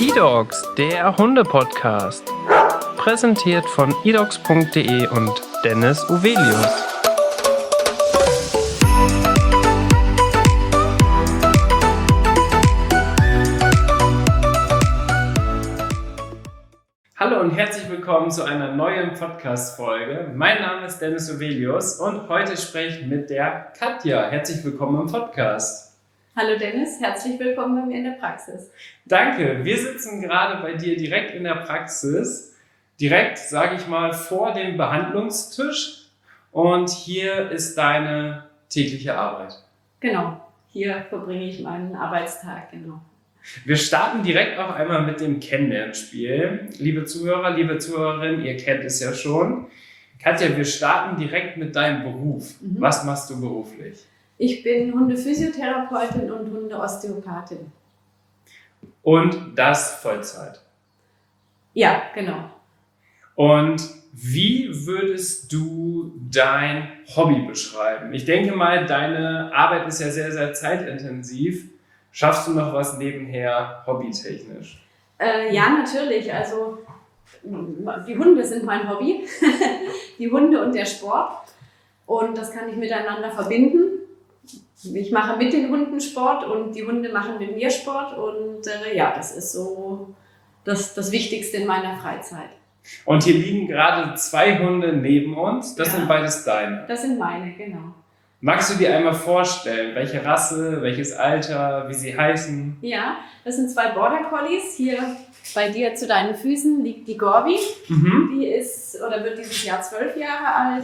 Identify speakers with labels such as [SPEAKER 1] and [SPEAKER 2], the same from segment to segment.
[SPEAKER 1] eDogs, der Hunde-Podcast. Präsentiert von edogs.de und Dennis Uvelius. Hallo und herzlich willkommen zu einer neuen Podcast-Folge. Mein Name ist Dennis Uvelius und heute spreche ich mit der Katja. Herzlich willkommen im Podcast.
[SPEAKER 2] Hallo Dennis, herzlich willkommen bei mir in der Praxis.
[SPEAKER 1] Danke, wir sitzen gerade bei dir direkt in der Praxis, direkt, sage ich mal, vor dem Behandlungstisch und hier ist deine tägliche Arbeit.
[SPEAKER 2] Genau, hier verbringe ich meinen Arbeitstag, genau.
[SPEAKER 1] Wir starten direkt auch einmal mit dem Kennenlernspiel. Liebe Zuhörer, liebe Zuhörerinnen, ihr kennt es ja schon. Katja, wir starten direkt mit deinem Beruf. Was machst du beruflich?
[SPEAKER 2] Ich bin Hundephysiotherapeutin und Hundeosteopathin.
[SPEAKER 1] Und das Vollzeit?
[SPEAKER 2] Ja, genau.
[SPEAKER 1] Und wie würdest du dein Hobby beschreiben? Ich denke mal, deine Arbeit ist ja sehr, sehr zeitintensiv. Schaffst du noch was nebenher, hobbytechnisch?
[SPEAKER 2] Ja, natürlich. Also die Hunde sind mein Hobby. Die Hunde und der Sport. Und das kann ich miteinander verbinden. Ich mache mit den Hunden Sport und die Hunde machen mit mir Sport. Und ja, das ist so das Wichtigste in meiner Freizeit.
[SPEAKER 1] Und hier liegen gerade 2 Hunde neben uns. Das sind beides deine.
[SPEAKER 2] Das sind meine, genau.
[SPEAKER 1] Magst du dir einmal vorstellen, welche Rasse, welches Alter, wie sie heißen?
[SPEAKER 2] Ja, das sind 2 Border Collies. Hier bei dir zu deinen Füßen liegt die Gorbi. Die ist oder wird dieses Jahr 12 Jahre alt.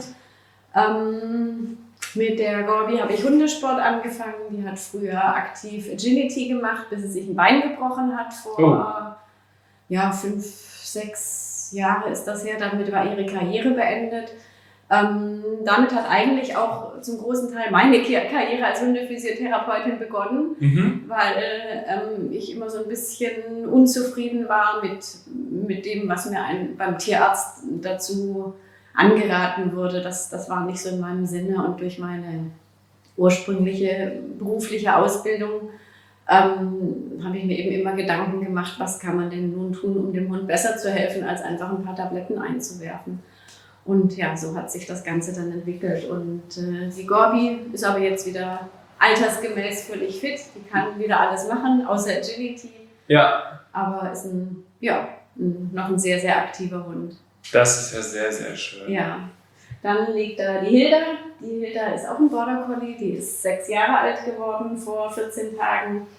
[SPEAKER 2] Mit der Gorbi habe ich Hundesport angefangen. Die hat früher aktiv Agility gemacht, bis sie sich ein Bein gebrochen hat. Vor 5, 6 Jahre ist das her. Damit war ihre Karriere beendet. Damit hat eigentlich auch zum großen Teil meine Karriere als Hundephysiotherapeutin begonnen, weil ich immer so ein bisschen unzufrieden war mit dem, was mir beim Tierarzt dazu angeraten wurde. Das war nicht so in meinem Sinne und durch meine ursprüngliche berufliche Ausbildung habe ich mir eben immer Gedanken gemacht, was kann man denn nun tun, um dem Hund besser zu helfen, als einfach ein paar Tabletten einzuwerfen. Und ja, so hat sich das Ganze dann entwickelt. Und die Gorbi ist aber jetzt wieder altersgemäß völlig fit. Die kann wieder alles machen, außer Agility.
[SPEAKER 1] Ja.
[SPEAKER 2] Aber ist noch ein sehr, sehr aktiver Hund.
[SPEAKER 1] Das ist ja sehr, sehr schön.
[SPEAKER 2] Ja. Dann liegt da die Hilda. Die Hilda ist auch ein Border Collie. Die ist 6 Jahre alt geworden vor 14 Tagen.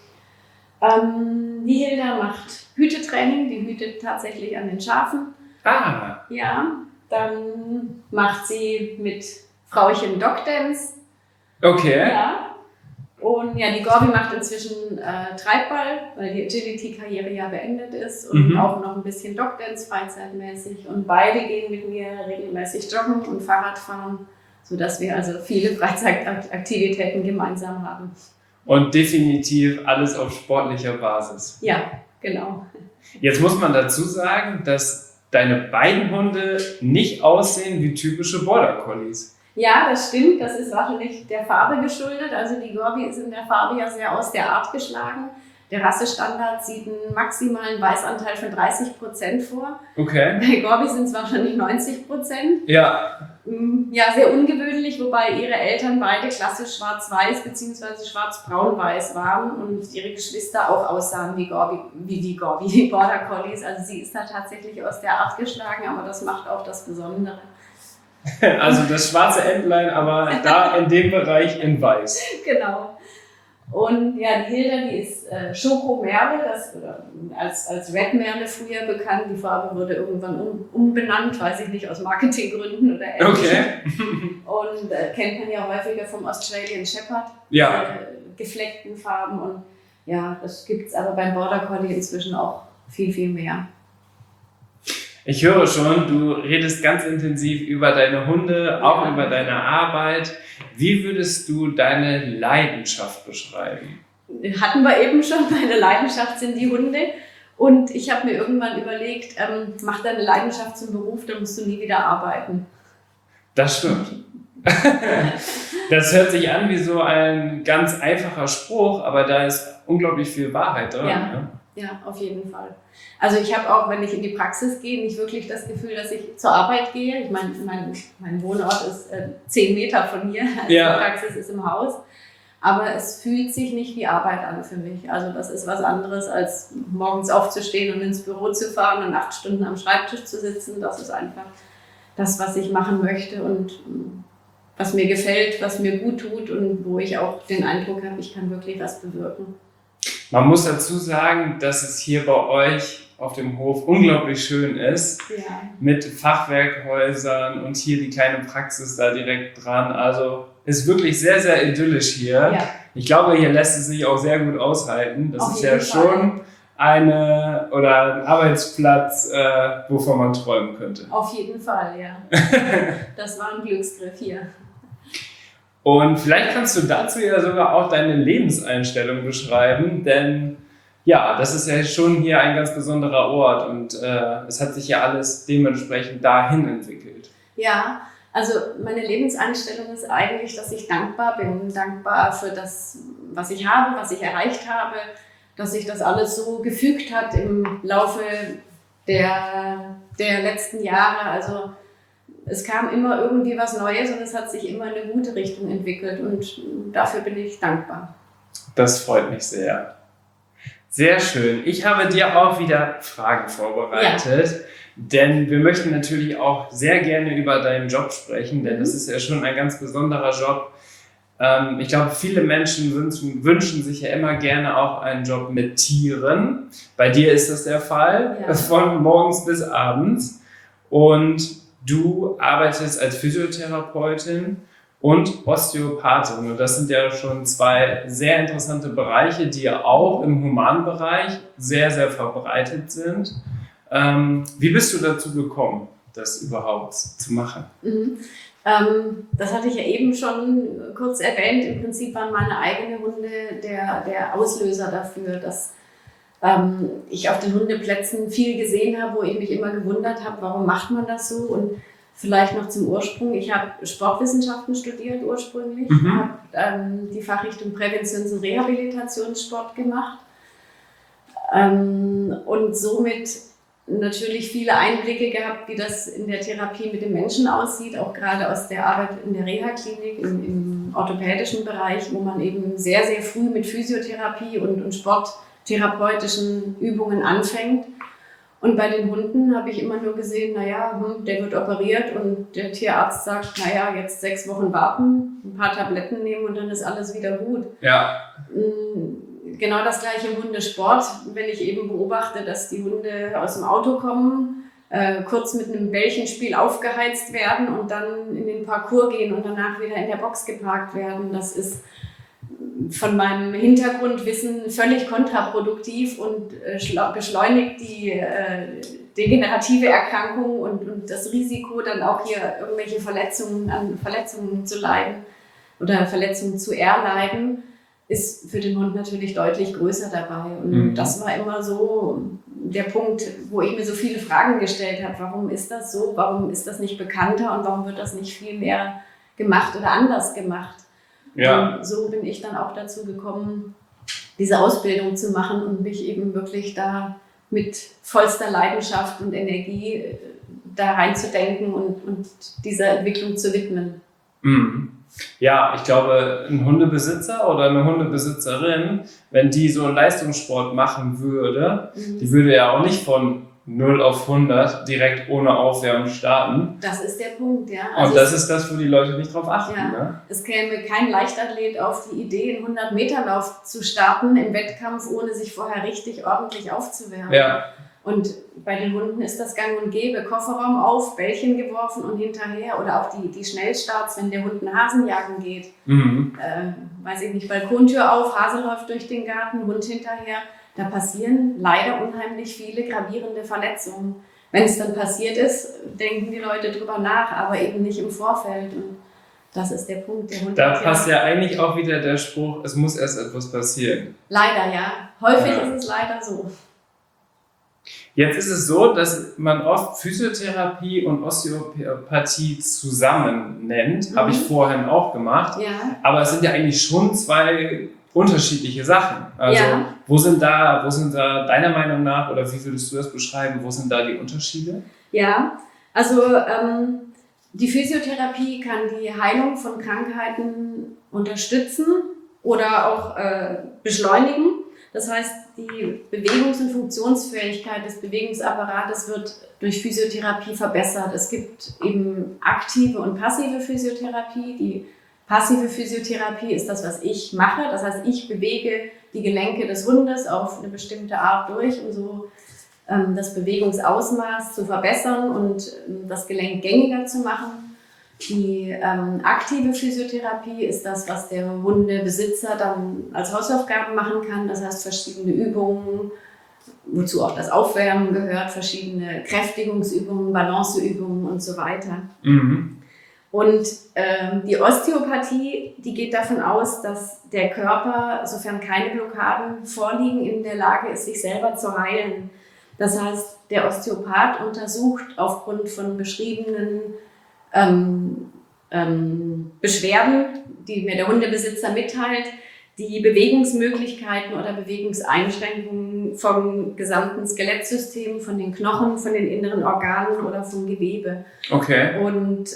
[SPEAKER 2] Die Hilda macht Hütetraining. Die hütet tatsächlich an den Schafen.
[SPEAKER 1] Ah.
[SPEAKER 2] Ja. Dann macht sie mit Frauchen Dogdance.
[SPEAKER 1] Okay.
[SPEAKER 2] Ja. Und ja, die Gorbi macht inzwischen Treibball, weil die Agility-Karriere ja beendet ist und auch noch ein bisschen Dogdance freizeitmäßig. Und beide gehen mit mir regelmäßig joggen und Fahrrad fahren, sodass wir also viele Freizeitaktivitäten gemeinsam haben.
[SPEAKER 1] Und definitiv alles auf sportlicher Basis.
[SPEAKER 2] Ja, genau.
[SPEAKER 1] Jetzt muss man dazu sagen, dass deine beiden Hunde nicht aussehen wie typische Border Collies.
[SPEAKER 2] Ja, das stimmt. Das ist wahrscheinlich der Farbe geschuldet. Also die Gorbi ist in der Farbe ja sehr aus der Art geschlagen. Der Rassestandard sieht einen maximalen Weißanteil von 30% vor. Okay. Bei Gorbi sind es wahrscheinlich 90%.
[SPEAKER 1] Ja.
[SPEAKER 2] Ja, sehr ungewöhnlich, wobei ihre Eltern beide klassisch schwarz-weiß bzw. schwarz-braun-weiß waren und ihre Geschwister auch aussahen wie die Border Collies. Also sie ist da tatsächlich aus der Art geschlagen, aber das macht auch das Besondere.
[SPEAKER 1] Also das schwarze Entlein, aber da in dem Bereich in weiß.
[SPEAKER 2] Genau. Und ja, die Hilda, die ist Schokomerle, als Red Merle früher bekannt. Die Farbe wurde irgendwann umbenannt, weiß ich nicht, aus Marketinggründen oder ähnlichem.
[SPEAKER 1] Okay.
[SPEAKER 2] Und kennt man ja häufiger vom Australian Shepherd,
[SPEAKER 1] ja.
[SPEAKER 2] Gefleckten Farben. Und ja, das gibt es aber beim Border Collie inzwischen auch viel, viel mehr.
[SPEAKER 1] Ich höre schon, du redest ganz intensiv über deine Hunde, auch über deine Arbeit. Wie würdest du deine Leidenschaft beschreiben?
[SPEAKER 2] Hatten wir eben schon, meine Leidenschaft sind die Hunde. Und ich habe mir irgendwann überlegt, mach deine Leidenschaft zum Beruf, dann musst du nie wieder arbeiten.
[SPEAKER 1] Das stimmt. Das hört sich an wie so ein ganz einfacher Spruch, aber da ist unglaublich viel Wahrheit drin.
[SPEAKER 2] Ja.
[SPEAKER 1] Ne?
[SPEAKER 2] Ja, auf jeden Fall. Also ich habe auch, wenn ich in die Praxis gehe, nicht wirklich das Gefühl, dass ich zur Arbeit gehe. Ich meine, mein Wohnort ist 10 Meter von hier, also die Praxis ist im Haus. Aber es fühlt sich nicht wie Arbeit an für mich. Also das ist was anderes, als morgens aufzustehen und ins Büro zu fahren und 8 Stunden am Schreibtisch zu sitzen. Das ist einfach das, was ich machen möchte und was mir gefällt, was mir gut tut und wo ich auch den Eindruck habe, ich kann wirklich was bewirken.
[SPEAKER 1] Man muss dazu sagen, dass es hier bei euch auf dem Hof unglaublich schön ist, mit Fachwerkhäusern und hier die kleine Praxis da direkt dran. Also ist wirklich sehr, sehr idyllisch hier. Ja. Ich glaube, hier lässt es sich auch sehr gut aushalten. Das ist ja schon ein Arbeitsplatz, wovon man träumen könnte.
[SPEAKER 2] Auf jeden Fall, ja. Das war ein Glücksgriff hier.
[SPEAKER 1] Und vielleicht kannst du dazu ja sogar auch deine Lebenseinstellung beschreiben, denn ja, das ist ja schon hier ein ganz besonderer Ort und es hat sich ja alles dementsprechend dahin entwickelt.
[SPEAKER 2] Ja, also meine Lebenseinstellung ist eigentlich, dass ich dankbar bin. Dankbar für das, was ich habe, was ich erreicht habe, dass sich das alles so gefügt hat im Laufe der letzten Jahre. Also es kam immer irgendwie was Neues und es hat sich immer in eine gute Richtung entwickelt und dafür bin ich dankbar.
[SPEAKER 1] Das freut mich sehr. Sehr schön. Ich habe dir auch wieder Fragen vorbereitet, denn wir möchten natürlich auch sehr gerne über deinen Job sprechen, denn das ist ja schon ein ganz besonderer Job. Ich glaube, viele Menschen wünschen sich ja immer gerne auch einen Job mit Tieren. Bei dir ist das der Fall, von morgens bis abends. Und du arbeitest als Physiotherapeutin und Osteopathin. Und das sind ja schon 2 sehr interessante Bereiche, die ja auch im Humanbereich sehr, sehr verbreitet sind. Wie bist du dazu gekommen, das überhaupt zu machen?
[SPEAKER 2] Das hatte ich ja eben schon kurz erwähnt. Im Prinzip waren meine eigenen Hunde der Auslöser dafür, dass ich auf den Hundeplätzen viel gesehen habe, wo ich mich immer gewundert habe, warum macht man das so? Und vielleicht noch zum Ursprung. Ich habe Sportwissenschaften studiert ursprünglich, habe die Fachrichtung Präventions- und Rehabilitationssport gemacht und somit natürlich viele Einblicke gehabt, wie das in der Therapie mit dem Menschen aussieht, auch gerade aus der Arbeit in der Reha-Klinik, im orthopädischen Bereich, wo man eben sehr, sehr früh mit Physiotherapie und sporttherapeutischen Übungen anfängt. Und bei den Hunden habe ich immer nur gesehen, der wird operiert und der Tierarzt sagt, jetzt 6 Wochen warten, ein paar Tabletten nehmen und dann ist alles wieder gut.
[SPEAKER 1] Ja.
[SPEAKER 2] Genau das gleiche im Hundesport, wenn ich eben beobachte, dass die Hunde aus dem Auto kommen, kurz mit einem Bällchenspiel aufgeheizt werden und dann in den Parcours gehen und danach wieder in der Box geparkt werden. Das ist von meinem Hintergrundwissen völlig kontraproduktiv und beschleunigt die degenerative Erkrankung und das Risiko, dann auch hier irgendwelche Verletzungen zu leiden oder Verletzungen zu erleiden, ist für den Hund natürlich deutlich größer dabei. Und das war immer so der Punkt, wo ich mir so viele Fragen gestellt habe. Warum ist das so? Warum ist das nicht bekannter? Und warum wird das nicht viel mehr gemacht oder anders gemacht?
[SPEAKER 1] Ja.
[SPEAKER 2] Und so bin ich dann auch dazu gekommen, diese Ausbildung zu machen und mich eben wirklich da mit vollster Leidenschaft und Energie da reinzudenken und dieser Entwicklung zu widmen.
[SPEAKER 1] Ja, ich glaube, ein Hundebesitzer oder eine Hundebesitzerin, wenn die so einen Leistungssport machen würde, die würde ja auch nicht von 0 auf 100 direkt ohne Aufwärmen starten. Das ist der Punkt, ja. Also und das ist das, wo die Leute nicht drauf achten. Ja, ne?
[SPEAKER 2] Es käme kein Leichtathlet auf die Idee, einen 100-Meter-Lauf zu starten im Wettkampf, ohne sich vorher richtig ordentlich aufzuwärmen. Ja. Und bei den Hunden ist das gang und gäbe. Kofferraum auf, Bällchen geworfen und hinterher. Oder auch die Schnellstarts, wenn der Hund einen Hasen jagen geht. Weiß ich nicht, Balkontür auf, Hase läuft durch den Garten, Hund hinterher. Da passieren leider unheimlich viele gravierende Verletzungen. Wenn es dann passiert ist, denken die Leute drüber nach, aber eben nicht im Vorfeld. Und das ist der Punkt. Der Hund
[SPEAKER 1] da passt ja eigentlich auch wieder der Spruch, es muss erst etwas passieren.
[SPEAKER 2] Leider, ja. Häufig ist es leider so.
[SPEAKER 1] Jetzt ist es so, dass man oft Physiotherapie und Osteopathie zusammen nennt. Habe ich vorhin auch gemacht. Ja. Aber es sind ja eigentlich schon 2 unterschiedliche Sachen. Also
[SPEAKER 2] Ja.
[SPEAKER 1] wo sind da deiner Meinung nach, oder wie würdest du das beschreiben, wo sind da die Unterschiede?
[SPEAKER 2] Ja, also die Physiotherapie kann die Heilung von Krankheiten unterstützen oder auch beschleunigen. Das heißt, die Bewegungs- und Funktionsfähigkeit des Bewegungsapparates wird durch Physiotherapie verbessert. Es gibt eben aktive und passive Physiotherapie. Die passive Physiotherapie ist das, was ich mache. Das heißt, ich bewege die Gelenke des Hundes auf eine bestimmte Art durch, um so das Bewegungsausmaß zu verbessern und das Gelenk gängiger zu machen. Die aktive Physiotherapie ist das, was der Hundebesitzer dann als Hausaufgaben machen kann. Das heißt, verschiedene Übungen, wozu auch das Aufwärmen gehört, verschiedene Kräftigungsübungen, Balanceübungen und so weiter.
[SPEAKER 1] Mhm.
[SPEAKER 2] Und die Osteopathie, die geht davon aus, dass der Körper, sofern keine Blockaden vorliegen, in der Lage ist, sich selber zu heilen. Das heißt, der Osteopath untersucht aufgrund von beschriebenen Beschwerden, die mir der Hundebesitzer mitteilt, die Bewegungsmöglichkeiten oder Bewegungseinschränkungen vom gesamten Skelettsystem, von den Knochen, von den inneren Organen oder vom Gewebe.
[SPEAKER 1] Okay.
[SPEAKER 2] Und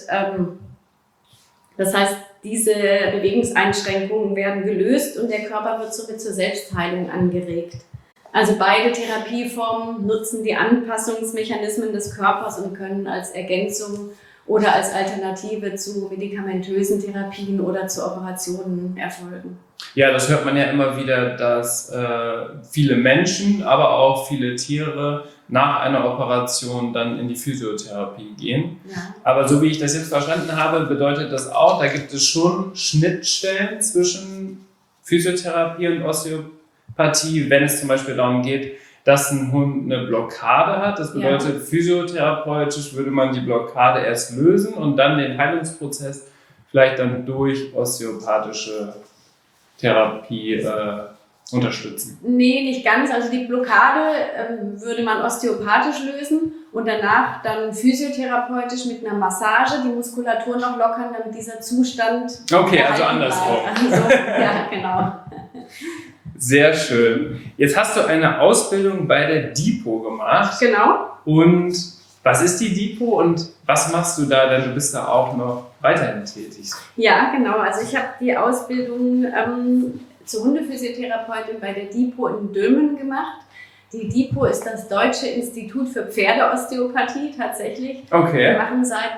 [SPEAKER 2] das heißt, diese Bewegungseinschränkungen werden gelöst und der Körper wird somit zur Selbstheilung angeregt. Also beide Therapieformen nutzen die Anpassungsmechanismen des Körpers und können als Ergänzung oder als Alternative zu medikamentösen Therapien oder zu Operationen erfolgen.
[SPEAKER 1] Ja, das hört man ja immer wieder, dass viele Menschen, aber auch viele Tiere nach einer Operation dann in die Physiotherapie gehen.
[SPEAKER 2] Ja.
[SPEAKER 1] Aber so wie ich das jetzt verstanden habe, bedeutet das auch, da gibt es schon Schnittstellen zwischen Physiotherapie und Osteopathie, wenn es zum Beispiel darum geht, dass ein Hund eine Blockade hat. Das bedeutet, physiotherapeutisch würde man die Blockade erst lösen und dann den Heilungsprozess vielleicht dann durch osteopathische Therapie unterstützen.
[SPEAKER 2] Nee, nicht ganz. Also die Blockade würde man osteopathisch lösen und danach dann physiotherapeutisch mit einer Massage die Muskulatur noch lockern, damit dieser Zustand
[SPEAKER 1] Okay, also
[SPEAKER 2] erhalten
[SPEAKER 1] andersrum.
[SPEAKER 2] bleibt. Also, ja, genau.
[SPEAKER 1] Sehr schön. Jetzt hast du eine Ausbildung bei der DIPO gemacht.
[SPEAKER 2] Genau.
[SPEAKER 1] Und was ist die DIPO und was machst du da, denn du bist da auch noch weiterhin tätig?
[SPEAKER 2] Ja, genau. Also ich habe die Ausbildung zur Hundephysiotherapeutin bei der DIPO in Dülmen gemacht. Die DIPO ist das Deutsche Institut für Pferdeosteopathie tatsächlich.
[SPEAKER 1] Okay.
[SPEAKER 2] Wir machen seit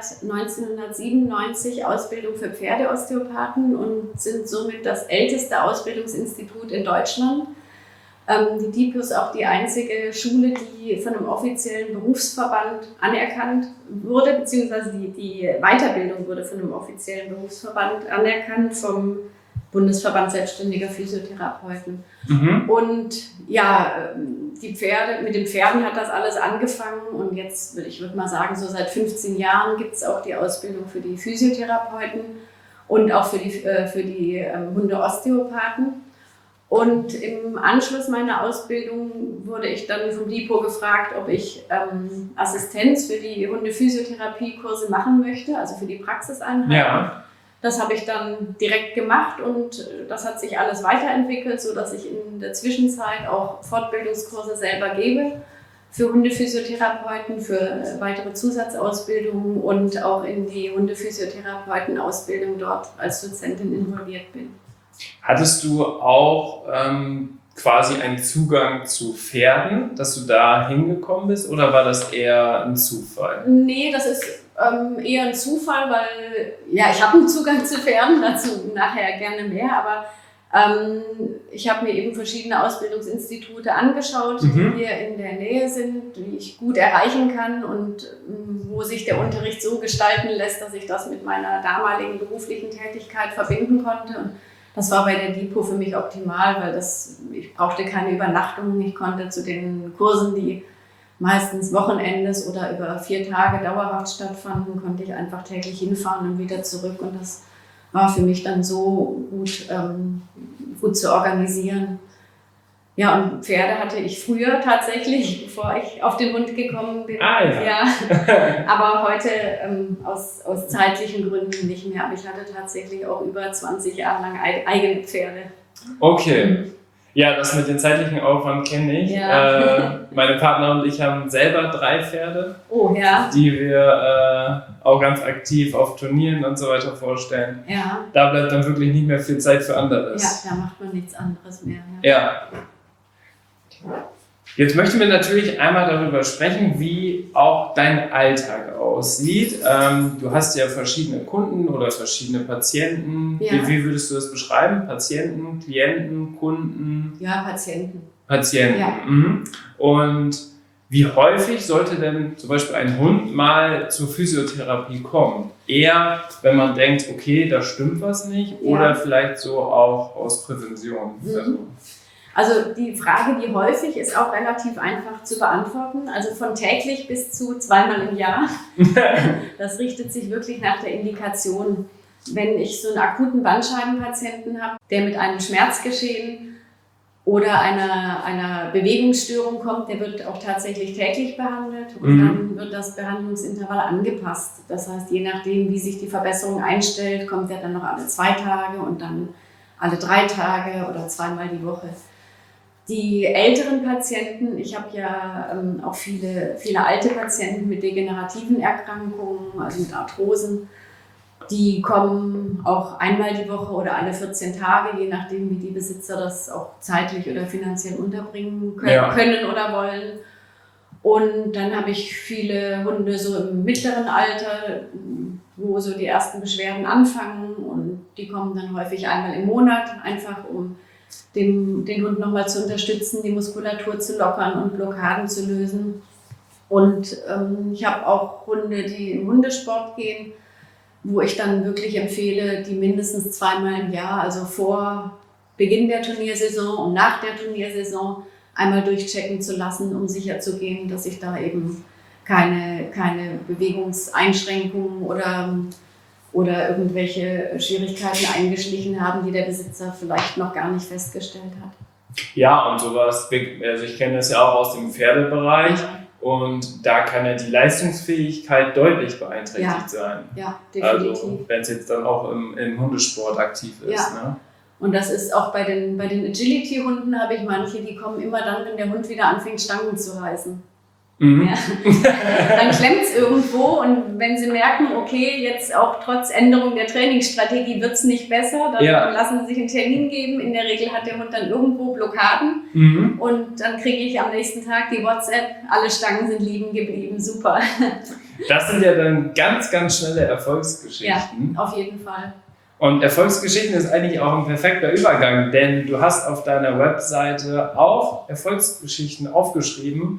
[SPEAKER 2] 1997 Ausbildung für Pferdeosteopathen und sind somit das älteste Ausbildungsinstitut in Deutschland. Die DIPO ist auch die einzige Schule, die von einem offiziellen Berufsverband anerkannt wurde, beziehungsweise die Weiterbildung wurde von einem offiziellen Berufsverband anerkannt, vom Bundesverband Selbstständiger Physiotherapeuten.
[SPEAKER 1] Mhm.
[SPEAKER 2] Und ja, mit den Pferden hat das alles angefangen und jetzt, ich würde mal sagen, so seit 15 Jahren gibt es auch die Ausbildung für die Physiotherapeuten und auch für die Hundeosteopathen. Und im Anschluss meiner Ausbildung wurde ich dann vom DIPO gefragt, ob ich Assistenz für die Hundephysiotherapie-Kurse machen möchte, also für die Praxiseinheiten.
[SPEAKER 1] Ja.
[SPEAKER 2] Das habe ich dann direkt gemacht und das hat sich alles weiterentwickelt, sodass ich in der Zwischenzeit auch Fortbildungskurse selber gebe für Hundephysiotherapeuten, für weitere Zusatzausbildungen und auch in die Hundephysiotherapeuten-Ausbildung dort als Dozentin involviert bin.
[SPEAKER 1] Hattest du auch quasi einen Zugang zu Pferden, dass du da hingekommen bist, oder war das eher ein Zufall?
[SPEAKER 2] Nee, das ist eher ein Zufall, weil ja, ich habe einen Zugang zu Pferden, dazu nachher gerne mehr, aber ich habe mir eben verschiedene Ausbildungsinstitute angeschaut, die hier in der Nähe sind, die ich gut erreichen kann und wo sich der Unterricht so gestalten lässt, dass ich das mit meiner damaligen beruflichen Tätigkeit verbinden konnte. Und das war bei der DIPO für mich optimal, weil ich brauchte keine Übernachtung. Ich konnte zu den Kursen, die meistens Wochenendes oder über 4 Tage dauerhaft stattfanden, konnte ich einfach täglich hinfahren und wieder zurück. Und das war für mich dann so gut zu organisieren. Ja, und Pferde hatte ich früher tatsächlich, bevor ich auf den Hund gekommen bin.
[SPEAKER 1] Ah, ja.
[SPEAKER 2] Ja. Aber heute aus zeitlichen Gründen nicht mehr. Aber ich hatte tatsächlich auch über 20 Jahre lang eigene Pferde.
[SPEAKER 1] Okay. Ja, das mit dem zeitlichen Aufwand kenne ich.
[SPEAKER 2] Ja.
[SPEAKER 1] Meine Partner und ich haben selber 3 Pferde,
[SPEAKER 2] Oh, ja.
[SPEAKER 1] die wir auch ganz aktiv auf Turnieren und so weiter vorstellen.
[SPEAKER 2] Ja.
[SPEAKER 1] Da bleibt dann wirklich nicht mehr viel Zeit für anderes.
[SPEAKER 2] Ja, da macht man nichts anderes mehr.
[SPEAKER 1] Ja. Jetzt möchten wir natürlich einmal darüber sprechen, wie auch dein Alltag aussieht. Du hast ja verschiedene Kunden oder verschiedene Patienten.
[SPEAKER 2] Ja.
[SPEAKER 1] Wie würdest du das beschreiben? Patienten, Klienten, Kunden?
[SPEAKER 2] Ja, Patienten.
[SPEAKER 1] Patienten.
[SPEAKER 2] Ja.
[SPEAKER 1] Mhm. Und wie häufig sollte denn zum Beispiel ein Hund mal zur Physiotherapie kommen? Eher, wenn man denkt, okay, da stimmt was nicht, oder vielleicht so auch aus Prävention?
[SPEAKER 2] Also die Frage, wie häufig, ist auch relativ einfach zu beantworten. Also von täglich bis zu 2-mal im Jahr. Das richtet sich wirklich nach der Indikation. Wenn ich so einen akuten Bandscheibenpatienten habe, der mit einem Schmerzgeschehen oder einer Bewegungsstörung kommt, der wird auch tatsächlich täglich behandelt und dann wird das Behandlungsintervall angepasst. Das heißt, je nachdem, wie sich die Verbesserung einstellt, kommt er dann noch alle 2 Tage und dann alle 3 Tage oder 2-mal die Woche. Die älteren Patienten, ich habe ja auch viele alte Patienten mit degenerativen Erkrankungen, also mit Arthrosen, die kommen auch 1-mal die Woche oder alle 14 Tage, je nachdem, wie die Besitzer das auch zeitlich oder finanziell unterbringen können oder wollen. Und dann habe ich viele Hunde so im mittleren Alter, wo so die ersten Beschwerden anfangen, und die kommen dann häufig 1-mal im Monat, einfach um den Hund nochmal zu unterstützen, die Muskulatur zu lockern und Blockaden zu lösen. Und ich habe auch Hunde, die im Hundesport gehen, wo ich dann wirklich empfehle, die mindestens 2-mal im Jahr, also vor Beginn der Turniersaison und nach der Turniersaison, einmal durchchecken zu lassen, um sicherzugehen, dass sich da eben keine Bewegungseinschränkungen oder irgendwelche Schwierigkeiten eingeschlichen haben, die der Besitzer vielleicht noch gar nicht festgestellt hat.
[SPEAKER 1] Ja, und sowas, also ich kenne das ja auch aus dem Pferdebereich, und da kann ja die Leistungsfähigkeit deutlich beeinträchtigt sein.
[SPEAKER 2] Ja, definitiv.
[SPEAKER 1] Also wenn es jetzt dann auch im Hundesport aktiv ist.
[SPEAKER 2] Ja.
[SPEAKER 1] Ne?
[SPEAKER 2] Und das ist auch bei den Agility-Hunden, habe ich manche, die kommen immer dann, wenn der Hund wieder anfängt, Stangen zu reißen.
[SPEAKER 1] Mhm.
[SPEAKER 2] Ja. Dann klemmt es irgendwo, und wenn sie merken, okay, jetzt auch trotz Änderung der Trainingsstrategie wird es nicht besser, dann lassen sie sich einen Termin geben. In der Regel hat der Hund dann irgendwo Blockaden, und dann kriege ich am nächsten Tag die WhatsApp, alle Stangen sind liegen geblieben, super.
[SPEAKER 1] Das sind ja dann ganz, ganz schnelle Erfolgsgeschichten.
[SPEAKER 2] Ja, auf jeden Fall.
[SPEAKER 1] Und Erfolgsgeschichten ist eigentlich auch ein perfekter Übergang, denn du hast auf deiner Webseite auch Erfolgsgeschichten aufgeschrieben,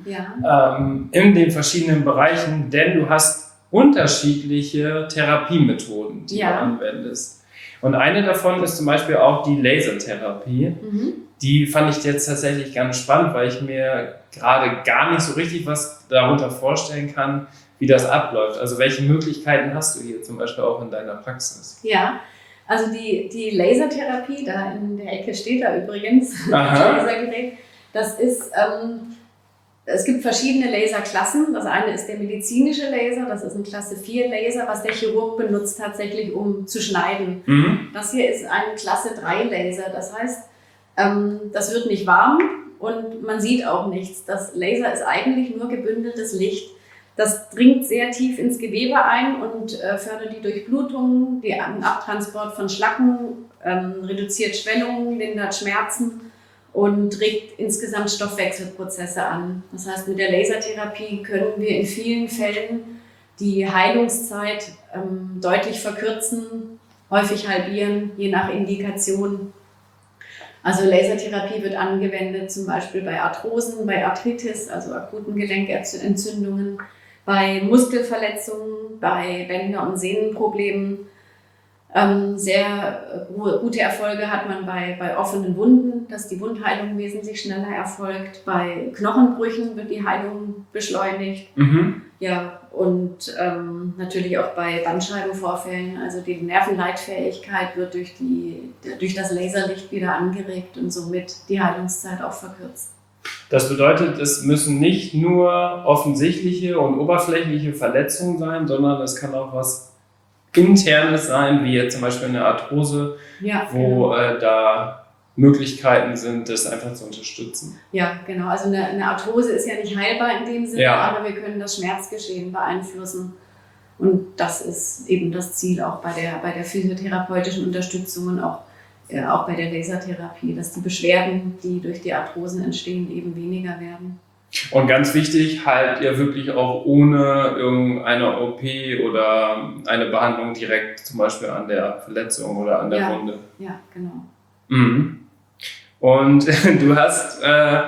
[SPEAKER 1] in den verschiedenen Bereichen, denn du hast unterschiedliche Therapiemethoden, die du anwendest. Und eine davon ist zum Beispiel auch die Lasertherapie. Die fand ich jetzt tatsächlich ganz spannend, weil ich mir gerade gar nicht so richtig was darunter vorstellen kann, wie das abläuft. Also welche Möglichkeiten hast du hier zum Beispiel auch in deiner Praxis?
[SPEAKER 2] Ja. Also die Lasertherapie, da in der Ecke steht da übrigens das Lasergerät, das ist, es gibt verschiedene Laserklassen. Das eine ist der medizinische Laser, das ist ein Klasse 4 Laser, was der Chirurg benutzt tatsächlich, um zu schneiden. Das hier ist ein Klasse 3 Laser, das heißt, das wird nicht warm und man sieht auch nichts. Das Laser ist eigentlich nur gebündeltes Licht. Das dringt sehr tief ins Gewebe ein und fördert die Durchblutung, den Abtransport von Schlacken, reduziert Schwellungen, lindert Schmerzen und regt insgesamt Stoffwechselprozesse an. Das heißt, mit der Lasertherapie können wir in vielen Fällen die Heilungszeit deutlich verkürzen, häufig halbieren, je nach Indikation. Also Lasertherapie wird angewendet zum Beispiel bei Arthrosen, bei Arthritis, also akuten Gelenkentzündungen, bei Muskelverletzungen, bei Bänder- und Sehnenproblemen. Sehr gute Erfolge hat man bei offenen Wunden, dass die Wundheilung wesentlich schneller erfolgt. Bei Knochenbrüchen wird die Heilung beschleunigt. Ja, und natürlich auch bei Bandscheibenvorfällen. Also die Nervenleitfähigkeit wird durch das Laserlicht wieder angeregt und somit die Heilungszeit auch verkürzt.
[SPEAKER 1] Das bedeutet, es müssen nicht nur offensichtliche und oberflächliche Verletzungen sein, sondern es kann auch was Internes sein, wie jetzt zum Beispiel eine Arthrose, wo da Möglichkeiten sind, das einfach zu unterstützen.
[SPEAKER 2] Ja, genau. Also eine Arthrose ist ja nicht heilbar in dem Sinne, aber wir können das Schmerzgeschehen beeinflussen. Und das ist eben das Ziel auch bei der physiotherapeutischen Unterstützung und auch bei der Lasertherapie, dass die Beschwerden, die durch die Arthrosen entstehen, eben weniger werden.
[SPEAKER 1] Und ganz wichtig, halt ihr wirklich auch ohne irgendeine OP oder eine Behandlung direkt zum Beispiel an der Verletzung oder an der Wunde.
[SPEAKER 2] Ja, genau.
[SPEAKER 1] Mhm. Und du hast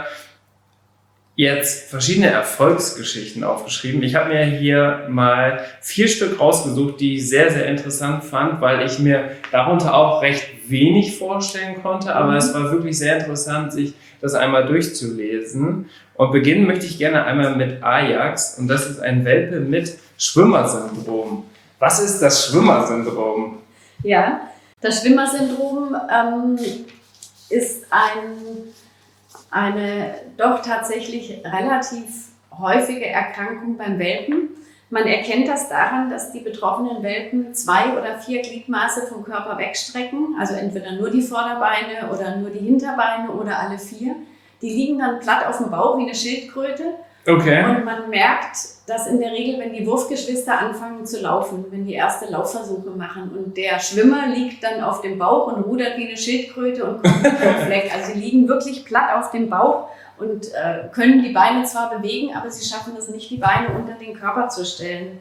[SPEAKER 1] jetzt verschiedene Erfolgsgeschichten aufgeschrieben. Ich habe mir hier mal 4 Stück rausgesucht, die ich sehr, sehr interessant fand, weil ich mir darunter auch recht wenig vorstellen konnte, aber es war wirklich sehr interessant, sich das einmal durchzulesen. Und beginnen möchte ich gerne einmal mit Ajax, und das ist ein Welpe mit Schwimmersyndrom. Was ist das Schwimmersyndrom?
[SPEAKER 2] Ja, das Schwimmersyndrom ist eine doch tatsächlich relativ häufige Erkrankung beim Welpen. Man erkennt das daran, dass die betroffenen Welpen 2 oder 4 Gliedmaße vom Körper wegstrecken, also entweder nur die Vorderbeine oder nur die Hinterbeine oder alle 4. Die liegen dann platt auf dem Bauch wie eine Schildkröte.
[SPEAKER 1] Okay.
[SPEAKER 2] Und man merkt, dass in der Regel, wenn die Wurfgeschwister anfangen zu laufen, wenn die erste Laufversuche machen und der Schwimmer liegt dann auf dem Bauch und rudert wie eine Schildkröte und kommt mit dem Fleck. Also sie liegen wirklich platt auf dem Bauch und können die Beine zwar bewegen, aber sie schaffen es nicht, die Beine unter den Körper zu stellen.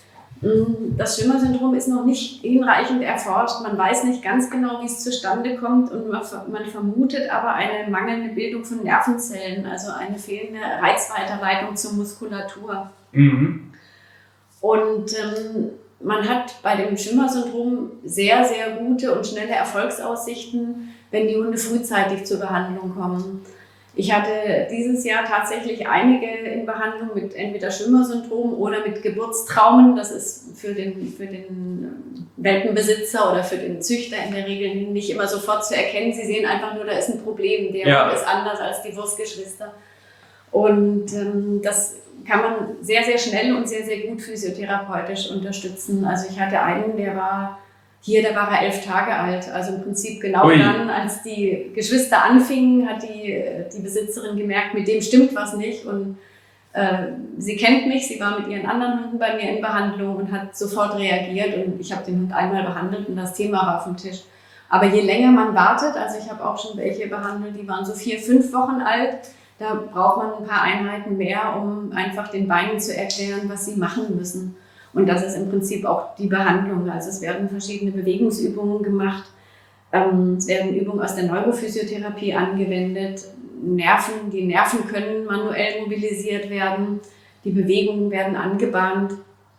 [SPEAKER 2] Das Schwimmersyndrom ist noch nicht hinreichend erforscht. Man weiß nicht ganz genau, wie es zustande kommt und man vermutet aber eine mangelnde Bildung von Nervenzellen, also eine fehlende Reizweiterleitung zur Muskulatur.
[SPEAKER 1] Mhm.
[SPEAKER 2] Und man hat bei dem Schwimmersyndrom sehr, sehr gute und schnelle Erfolgsaussichten, wenn die Hunde frühzeitig zur Behandlung kommen. Ich hatte dieses Jahr tatsächlich einige in Behandlung mit entweder Schwimmersyndrom oder mit Geburtstraumen. Das ist für den Welpenbesitzer oder für den Züchter in der Regel nicht immer sofort zu erkennen. Sie sehen einfach nur, da ist ein Problem. Der Hund ist anders als die Wurstgeschwister. Und das kann man sehr, sehr schnell und sehr, sehr gut physiotherapeutisch unterstützen. Also ich hatte einen, der war 11 Tage alt. Also im Prinzip genau dann, als die Geschwister anfingen, hat die Besitzerin gemerkt, mit dem stimmt was nicht. Und sie kennt mich, sie war mit ihren anderen Hunden bei mir in Behandlung und hat sofort reagiert. Und ich habe den Hund einmal behandelt und das Thema war auf dem Tisch. Aber je länger man wartet, also ich habe auch schon welche behandelt, die waren so 4, 5 Wochen alt, da braucht man ein paar Einheiten mehr, um einfach den Beinen zu erklären, was sie machen müssen. Und das ist im Prinzip auch die Behandlung. Also es werden verschiedene Bewegungsübungen gemacht. Es werden Übungen aus der Neurophysiotherapie angewendet. Die Nerven können manuell mobilisiert werden. Die Bewegungen werden angebahnt.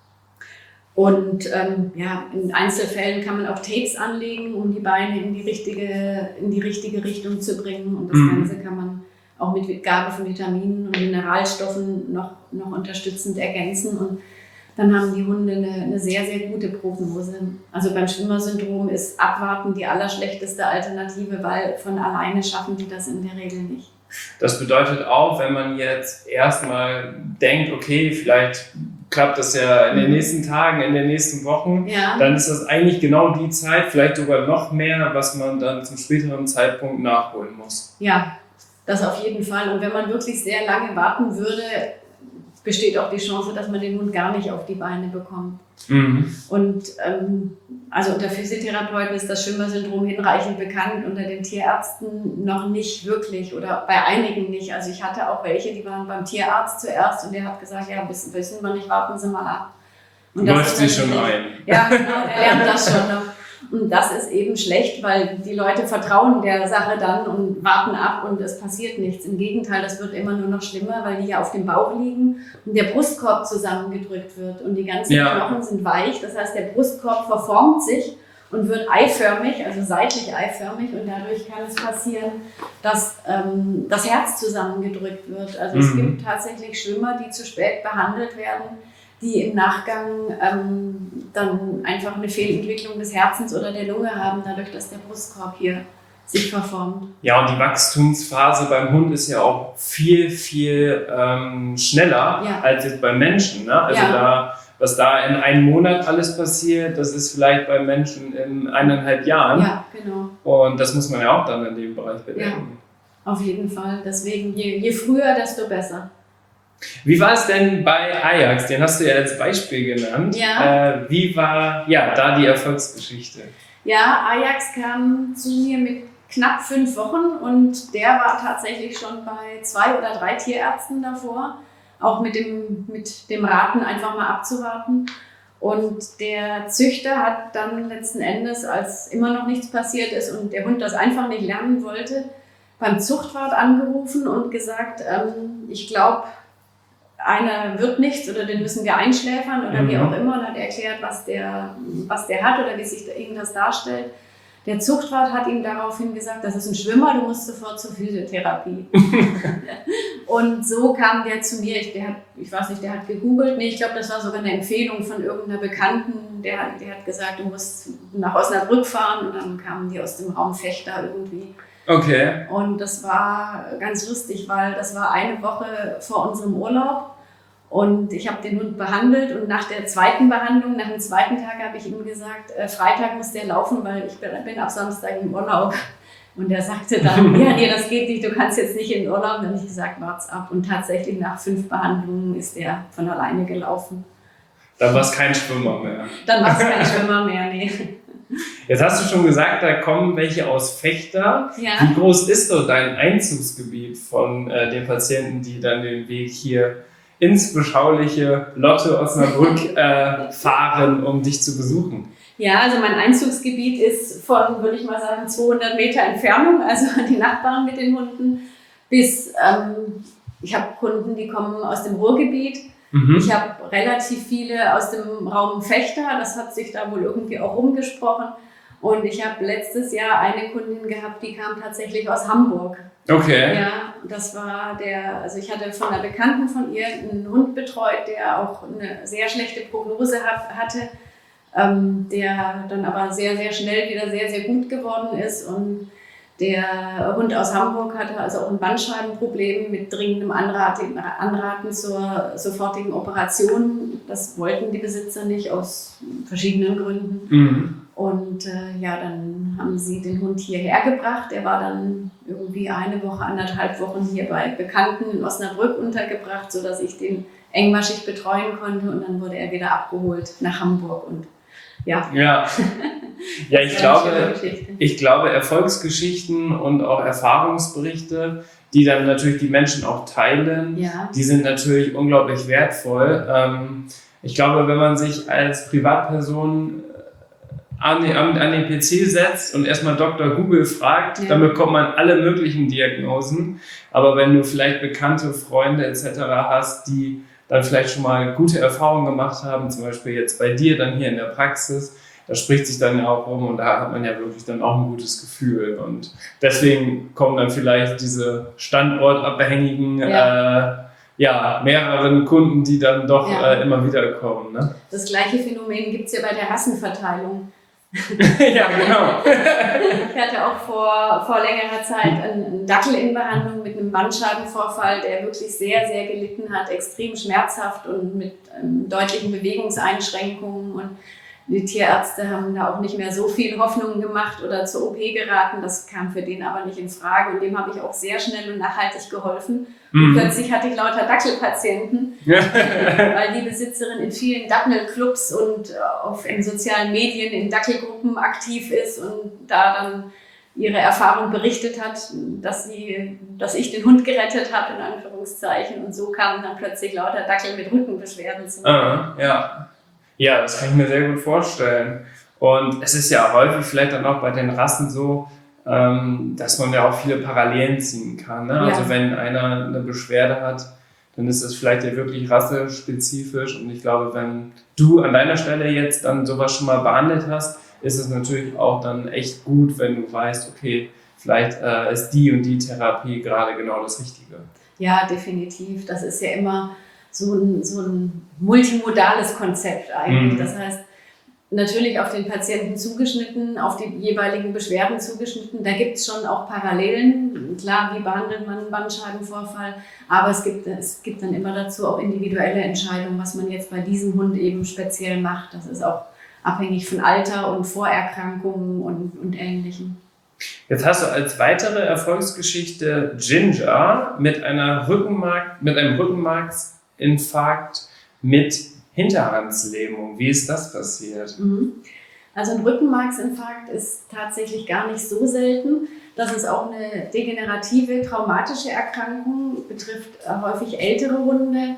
[SPEAKER 2] Und in Einzelfällen kann man auch Tapes anlegen, um die Beine in die richtige Richtung zu bringen. Und das Ganze kann man auch mit Gabe von Vitaminen und Mineralstoffen noch unterstützend ergänzen. Und dann haben die Hunde eine sehr, sehr gute Prognose. Also beim Schwimmersyndrom ist Abwarten die allerschlechteste Alternative, weil von alleine schaffen die das in der Regel nicht.
[SPEAKER 1] Das bedeutet auch, wenn man jetzt erstmal denkt, okay, vielleicht klappt das ja in den nächsten Tagen, in den nächsten Wochen, dann ist das eigentlich genau die Zeit, vielleicht sogar noch mehr, was man dann zum späteren Zeitpunkt nachholen muss.
[SPEAKER 2] Ja, das auf jeden Fall. Und wenn man wirklich sehr lange warten würde, besteht auch die Chance, dass man den Hund gar nicht auf die Beine bekommt. Mhm. Und also unter Physiotherapeuten ist das Schwimmersyndrom hinreichend bekannt, unter den Tierärzten noch nicht wirklich oder bei einigen nicht. Also ich hatte auch welche, die waren beim Tierarzt zuerst und der hat gesagt, ja, wissen wir nicht, warten Sie mal ab. Und
[SPEAKER 1] läuft sie schon ein.
[SPEAKER 2] Ja, genau, er lernt das schon noch. Und das ist eben schlecht, weil die Leute vertrauen der Sache dann und warten ab und es passiert nichts. Im Gegenteil, das wird immer nur noch schlimmer, weil die ja auf dem Bauch liegen und der Brustkorb zusammengedrückt wird und die ganzen Knochen sind weich. Das heißt, der Brustkorb verformt sich und wird eiförmig, also seitlich eiförmig und dadurch kann es passieren, dass das Herz zusammengedrückt wird. Also es gibt tatsächlich Schwimmer, die zu spät behandelt werden, die im Nachgang dann einfach eine Fehlentwicklung des Herzens oder der Lunge haben, dadurch, dass der Brustkorb hier sich verformt.
[SPEAKER 1] Ja, und die Wachstumsphase beim Hund ist ja auch viel, viel schneller als jetzt beim Menschen. Ne? Also da was da in einem Monat alles passiert, das ist vielleicht bei Menschen in 1,5 Jahren.
[SPEAKER 2] Ja, genau.
[SPEAKER 1] Und das muss man ja auch dann in dem Bereich bedenken.
[SPEAKER 2] Ja, auf jeden Fall. Deswegen, je früher, desto besser.
[SPEAKER 1] Wie war es denn bei Ajax? Den hast du ja als Beispiel genannt.
[SPEAKER 2] Ja.
[SPEAKER 1] Wie war da die Erfolgsgeschichte?
[SPEAKER 2] Ja, Ajax kam zu mir mit knapp 5 Wochen und der war tatsächlich schon bei 2 oder 3 Tierärzten davor, auch mit dem Raten einfach mal abzuwarten. Und der Züchter hat dann letzten Endes, als immer noch nichts passiert ist und der Hund das einfach nicht lernen wollte, beim Zuchtwart angerufen und gesagt, ich glaube, einer wird nichts oder den müssen wir einschläfern oder wie auch immer, und hat erklärt, was der hat oder wie sich ihm das darstellt. Der Zuchtwart hat ihm daraufhin gesagt, das ist ein Schwimmer, du musst sofort zur Physiotherapie. Und so kam der zu mir, ich weiß nicht, der hat gegoogelt, ich glaube, das war sogar eine Empfehlung von irgendeiner Bekannten, der hat gesagt, du musst nach Osnabrück fahren, und dann kamen die aus dem Raum Fechter irgendwie.
[SPEAKER 1] Okay.
[SPEAKER 2] Und das war ganz lustig, weil das war eine Woche vor unserem Urlaub und ich habe den Hund behandelt, und nach der zweiten Behandlung, nach dem zweiten Tag habe ich ihm gesagt, Freitag muss der laufen, weil ich bin ab Samstag im Urlaub. Und er sagte dann, ja, nee, das geht nicht, du kannst jetzt nicht in den Urlaub. Dann habe ich gesagt, wart's ab. Und tatsächlich nach 5 Behandlungen ist er von alleine gelaufen.
[SPEAKER 1] Dann war es kein Schwimmer mehr.
[SPEAKER 2] Dann war es kein Schwimmer mehr, nee.
[SPEAKER 1] Jetzt hast du schon gesagt, da kommen welche aus Fechter.
[SPEAKER 2] Ja.
[SPEAKER 1] Wie groß ist so dein Einzugsgebiet von den Patienten, die dann den Weg hier ins beschauliche Lotte Osnabrück fahren, um dich zu besuchen?
[SPEAKER 2] Ja, also mein Einzugsgebiet ist von, würde ich mal sagen, 200 Meter Entfernung, also die Nachbarn mit den Hunden, bis, ich habe Kunden, die kommen aus dem Ruhrgebiet. Ich habe relativ viele aus dem Raum Fechter, das hat sich da wohl irgendwie auch rumgesprochen. Und ich habe letztes Jahr eine Kundin gehabt, die kam tatsächlich aus Hamburg.
[SPEAKER 1] Okay.
[SPEAKER 2] Ja, das war also ich hatte von einer Bekannten von ihr einen Hund betreut, der auch eine sehr schlechte Prognose hatte, der dann aber sehr, sehr schnell wieder sehr, sehr gut geworden ist. Und der Hund aus Hamburg hatte also auch ein Bandscheibenproblem mit dringendem Anraten zur sofortigen Operation. Das wollten die Besitzer nicht, aus verschiedenen Gründen. Und dann haben sie den Hund hierher gebracht. Er war dann irgendwie 1 Woche, 1,5 Wochen hier bei Bekannten in Osnabrück untergebracht, sodass ich den engmaschig betreuen konnte. Und dann wurde er wieder abgeholt nach Hamburg. Und ja,
[SPEAKER 1] ich glaube, Erfolgsgeschichten und auch Erfahrungsberichte, die dann natürlich die Menschen auch teilen, die sind natürlich unglaublich wertvoll. Ich glaube, wenn man sich als Privatperson an den PC setzt und erstmal Dr. Google fragt, dann bekommt man alle möglichen Diagnosen. Aber wenn du vielleicht bekannte Freunde etc. hast, die dann vielleicht schon mal gute Erfahrungen gemacht haben, zum Beispiel jetzt bei dir dann hier in der Praxis, da spricht sich dann ja auch rum und da hat man ja wirklich dann auch ein gutes Gefühl. Und deswegen kommen dann vielleicht diese standortabhängigen mehreren Kunden, die dann doch immer wieder kommen. Ne?
[SPEAKER 2] Das gleiche Phänomen gibt es ja bei der Rassenverteilung.
[SPEAKER 1] Ja, genau.
[SPEAKER 2] Ich hatte auch vor längerer Zeit einen Dackel in Behandlung mit einem Bandscheibenvorfall, der wirklich sehr, sehr gelitten hat, extrem schmerzhaft und mit deutlichen Bewegungseinschränkungen. Und die Tierärzte haben da auch nicht mehr so viel Hoffnung gemacht oder zur OP geraten. Das kam für den aber nicht in Frage. Und dem habe ich auch sehr schnell und nachhaltig geholfen. Und plötzlich hatte ich lauter Dackelpatienten, weil die Besitzerin in vielen Dackelclubs und in sozialen Medien in Dackelgruppen aktiv ist und da dann ihre Erfahrung berichtet hat, dass ich den Hund gerettet habe, in Anführungszeichen. Und so kamen dann plötzlich lauter Dackel mit Rückenbeschwerden zu mir.
[SPEAKER 1] Ja, das kann ich mir sehr gut vorstellen. Und es ist ja häufig vielleicht dann auch bei den Rassen so, dass man ja auch viele Parallelen ziehen kann. Ne? Also wenn einer eine Beschwerde hat, dann ist das vielleicht ja wirklich rassespezifisch. Und ich glaube, wenn du an deiner Stelle jetzt dann sowas schon mal behandelt hast, ist es natürlich auch dann echt gut, wenn du weißt, okay, vielleicht ist die und die Therapie gerade genau das Richtige.
[SPEAKER 2] Ja, definitiv. Das ist ja immer so ein multimodales Konzept eigentlich. Das heißt, natürlich auf den Patienten zugeschnitten, auf die jeweiligen Beschwerden zugeschnitten. Da gibt es schon auch Parallelen. Klar, wie behandelt man einen Bandscheibenvorfall? Aber es gibt dann immer dazu auch individuelle Entscheidungen, was man jetzt bei diesem Hund eben speziell macht. Das ist auch abhängig von Alter und Vorerkrankungen und Ähnlichem.
[SPEAKER 1] Jetzt hast du als weitere Erfolgsgeschichte Ginger mit einem Rückenmarksinfarkt mit Hinterhandslähmung. Wie ist das passiert?
[SPEAKER 2] Also ein Rückenmarksinfarkt ist tatsächlich gar nicht so selten. Das ist auch eine degenerative, traumatische Erkrankung, betrifft häufig ältere Hunde,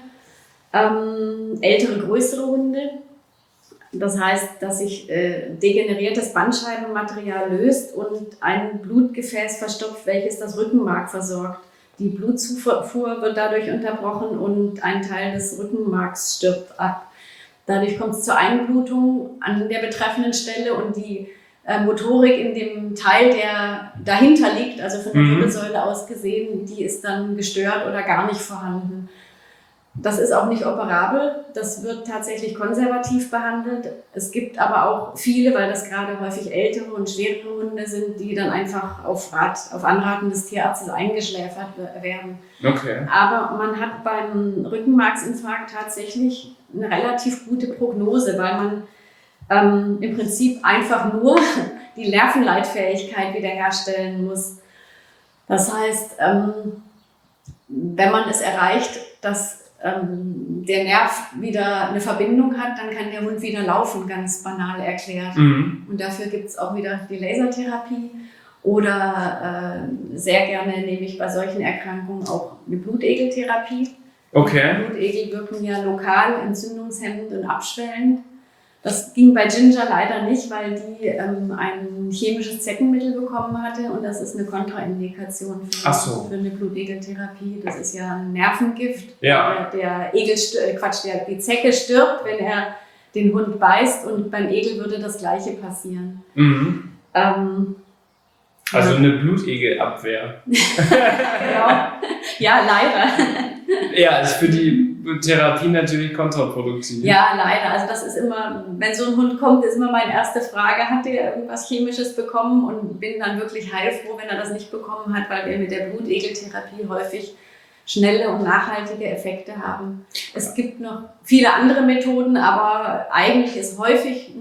[SPEAKER 2] größere Hunde. Das heißt, dass sich degeneriertes Bandscheibenmaterial löst und ein Blutgefäß verstopft, welches das Rückenmark versorgt. Die Blutzufuhr wird dadurch unterbrochen und ein Teil des Rückenmarks stirbt ab. Dadurch kommt es zur Einblutung an der betreffenden Stelle und die Motorik in dem Teil, der dahinter liegt, also von der Wirbelsäule aus gesehen, die ist dann gestört oder gar nicht vorhanden. Das ist auch nicht operabel, das wird tatsächlich konservativ behandelt. Es gibt aber auch viele, weil das gerade häufig ältere und schwerere Hunde sind, die dann einfach auf Anraten des Tierarztes eingeschläfert werden.
[SPEAKER 1] Okay.
[SPEAKER 2] Aber man hat beim Rückenmarksinfarkt tatsächlich eine relativ gute Prognose, weil man im Prinzip einfach nur die Nervenleitfähigkeit wiederherstellen muss. Das heißt, wenn man es erreicht, dass der Nerv wieder eine Verbindung hat, dann kann der Hund wieder laufen, ganz banal erklärt. Und dafür gibt es auch wieder die Lasertherapie oder sehr gerne nehme ich bei solchen Erkrankungen auch eine Blutegeltherapie.
[SPEAKER 1] Okay.
[SPEAKER 2] Blutegel wirken ja lokal entzündungshemmend und abschwellend. Das ging bei Ginger leider nicht, weil die ein chemisches Zeckenmittel bekommen hatte und das ist eine Kontraindikation für eine Blutegeltherapie. Das ist ja ein Nervengift.
[SPEAKER 1] Ja.
[SPEAKER 2] Die Zecke stirbt, wenn er den Hund beißt und beim Egel würde das Gleiche passieren.
[SPEAKER 1] Also eine Blutegelabwehr.
[SPEAKER 2] Genau. Ja, leider.
[SPEAKER 1] Ja, ist für die Therapie natürlich kontraproduktiv.
[SPEAKER 2] Ja, leider. Also das ist immer, wenn so ein Hund kommt, ist immer meine erste Frage, hat der irgendwas Chemisches bekommen? Und bin dann wirklich heilfroh, wenn er das nicht bekommen hat, weil wir mit der Blutegeltherapie häufig schnelle und nachhaltige Effekte haben. Es gibt noch viele andere Methoden, aber eigentlich ist häufig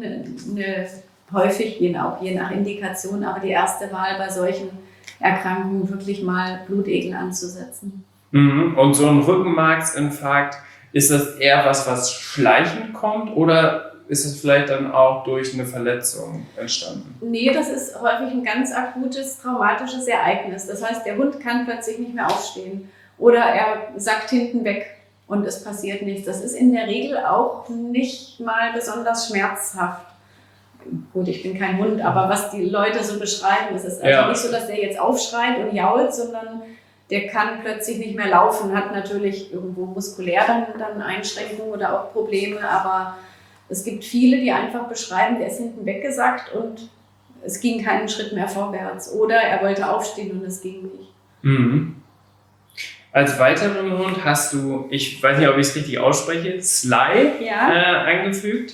[SPEAKER 2] je nach Indikation, aber die erste Wahl bei solchen Erkrankungen wirklich mal Blutegel anzusetzen.
[SPEAKER 1] Und so ein Rückenmarksinfarkt, ist das eher was schleichend kommt oder ist es vielleicht dann auch durch eine Verletzung entstanden?
[SPEAKER 2] Nee, das ist häufig ein ganz akutes, traumatisches Ereignis. Das heißt, der Hund kann plötzlich nicht mehr aufstehen oder er sackt hinten weg und es passiert nichts. Das ist in der Regel auch nicht mal besonders schmerzhaft. Gut, ich bin kein Hund, aber was die Leute so beschreiben, es ist also nicht so, dass der jetzt aufschreit und jault, sondern der kann plötzlich nicht mehr laufen, hat natürlich irgendwo muskulär dann Einschränkungen oder auch Probleme, aber es gibt viele, die einfach beschreiben, der ist hinten weggesackt und es ging keinen Schritt mehr vorwärts oder er wollte aufstehen und es ging nicht.
[SPEAKER 1] Als weiteren Hund hast du, ich weiß nicht, ob ich es richtig ausspreche, Sly eingefügt,